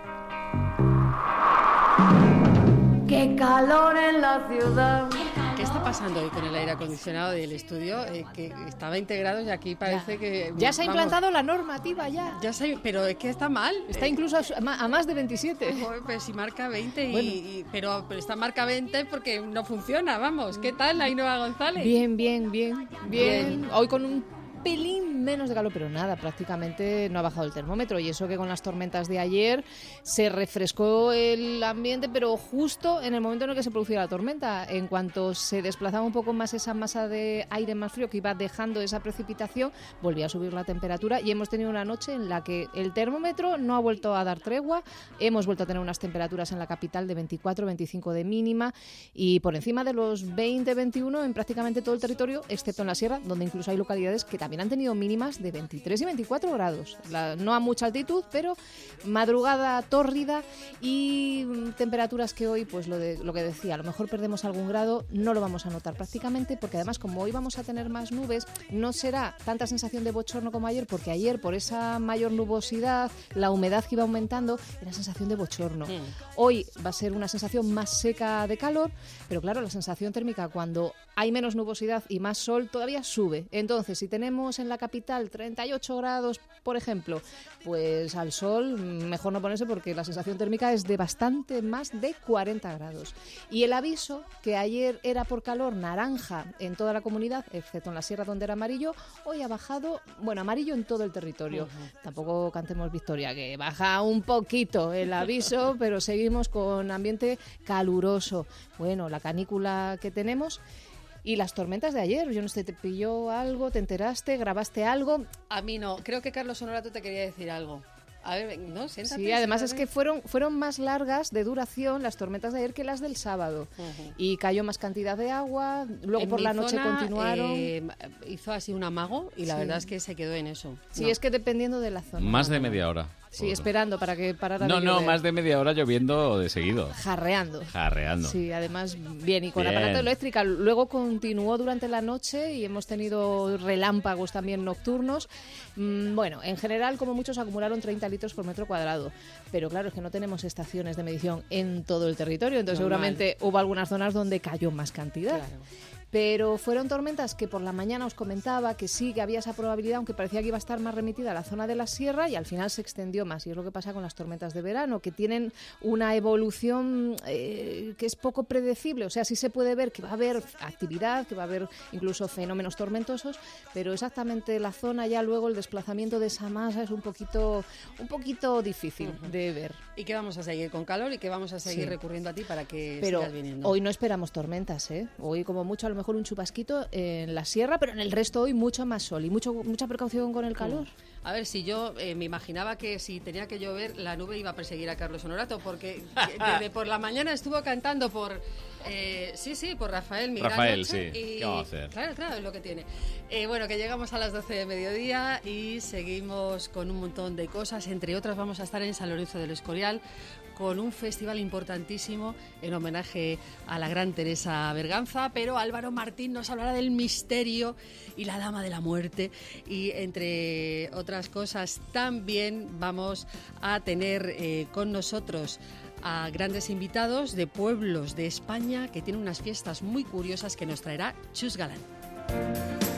Qué calor en la ciudad. ¿Qué está pasando hoy con el aire acondicionado del estudio? Eh, que estaba integrado y aquí parece Ya. que... Ya se ha vamos, implantado la normativa, ya. Ya se, pero es que está mal. Está Eh, incluso a, su- a ma- a más de veintisiete. Joder, pues si marca veinte, y, Bueno. y- pero, pero está marca veinte porque no funciona, vamos. ¿Qué tal, Ainhoa González? Bien, bien, bien, bien. Bien. Hoy con un pelín menos de calor, pero nada, prácticamente no ha bajado el termómetro. Y eso que con las tormentas de ayer se refrescó el ambiente, pero justo en el momento en el que se producía la tormenta. En cuanto se desplazaba un poco más esa masa de aire más frío que iba dejando esa precipitación, volvía a subir la temperatura y hemos tenido una noche en la que el termómetro no ha vuelto a dar tregua. Hemos vuelto a tener unas temperaturas en la capital de veinticuatro, veinticinco de mínima y por encima de los veinte, veintiuno en prácticamente todo el territorio, excepto en la sierra, donde incluso hay localidades que también han tenido mínimas de veintitrés y veinticuatro grados. La- no a mucha altitud, pero madrugada tórrida y mm, temperaturas que hoy, pues lo, de, lo que decía, a lo mejor perdemos algún grado, no lo vamos a notar prácticamente, porque además como hoy vamos a tener más nubes, no será tanta sensación de bochorno como ayer, porque ayer por esa mayor nubosidad, la humedad que iba aumentando, era sensación de bochorno. Hoy va a ser una sensación más seca de calor, pero claro, la sensación térmica cuando hay menos nubosidad y más sol todavía sube. Entonces, si tenemos en la capital treinta y ocho grados, por ejemplo, pues al sol mejor no ponerse porque la sensación térmica es de bastante más de cuarenta grados. Y el aviso, que ayer era por calor naranja en toda la comunidad, excepto en la sierra donde era amarillo, hoy ha bajado, bueno, amarillo en todo el territorio. Tampoco cantemos victoria, que baja un poquito el aviso, pero seguimos con ambiente caluroso. Bueno, la canícula que tenemos y las tormentas de ayer. Yo no sé, ¿te pilló algo? ¿Te enteraste? ¿Grabaste algo? A mí no. Creo que Carlos Honorato te quería decir algo. A ver, ven, no, siéntate. Sí, además es siéntate. que fueron, fueron más largas de duración las tormentas de ayer que las del sábado. Ujú. Y cayó más cantidad de agua, luego En por mi la noche zona, continuaron. eh, hizo así un amago y la Sí. verdad es que se quedó en eso. Sí, No. es que dependiendo de la zona. Más de media hora. Sí, esperando para que parara No, de no, llover. más de media hora lloviendo de seguido. Jarreando. Jarreando. Sí, además bien, y con Bien. aparato eléctrica. Luego continuó durante la noche y hemos tenido relámpagos también nocturnos. Mm, bueno, en general, como muchos, acumularon treinta litros por metro cuadrado. Pero claro, es que no tenemos estaciones de medición en todo el territorio, entonces Normal. seguramente hubo algunas zonas donde cayó más cantidad. Claro. Pero fueron tormentas que por la mañana os comentaba que sí, que había esa probabilidad, aunque parecía que iba a estar más remitida a la zona de la sierra, y al final se extendió más. Y es lo que pasa con las tormentas de verano, que tienen una evolución eh, que es poco predecible. O sea, sí se puede ver que va a haber actividad, que va a haber incluso fenómenos tormentosos, pero exactamente la zona ya luego, el desplazamiento de esa masa es un poquito, un poquito difícil uh-huh. de ver. Y que vamos a seguir con calor y que vamos a seguir sí. recurriendo a ti para que pero sigas viniendo. Hoy no esperamos tormentas, ¿eh? Hoy como mucho a lo mejor un chubasquito en la sierra, pero en el resto hoy mucho más sol y mucho mucha precaución con el calor. A ver, si yo eh, me imaginaba que si tenía que llover, la nube iba a perseguir a Carlos Honorato, porque desde por la mañana estuvo cantando por... Eh, sí, sí, por Rafael Miguel. Rafael, sí. Y, ¿qué vamos a hacer? Claro, claro, es lo que tiene. Eh, bueno, que llegamos a las doce de mediodía y seguimos con un montón de cosas. Entre otras, vamos a estar en San Lorenzo del Escorial con un festival importantísimo en homenaje a la gran Teresa Berganza, pero Álvaro Martín nos hablará del misterio y la Dama de la Muerte, y entre otras cosas también vamos a tener eh, con nosotros a grandes invitados de pueblos de España que tienen unas fiestas muy curiosas que nos traerá Chus Galán.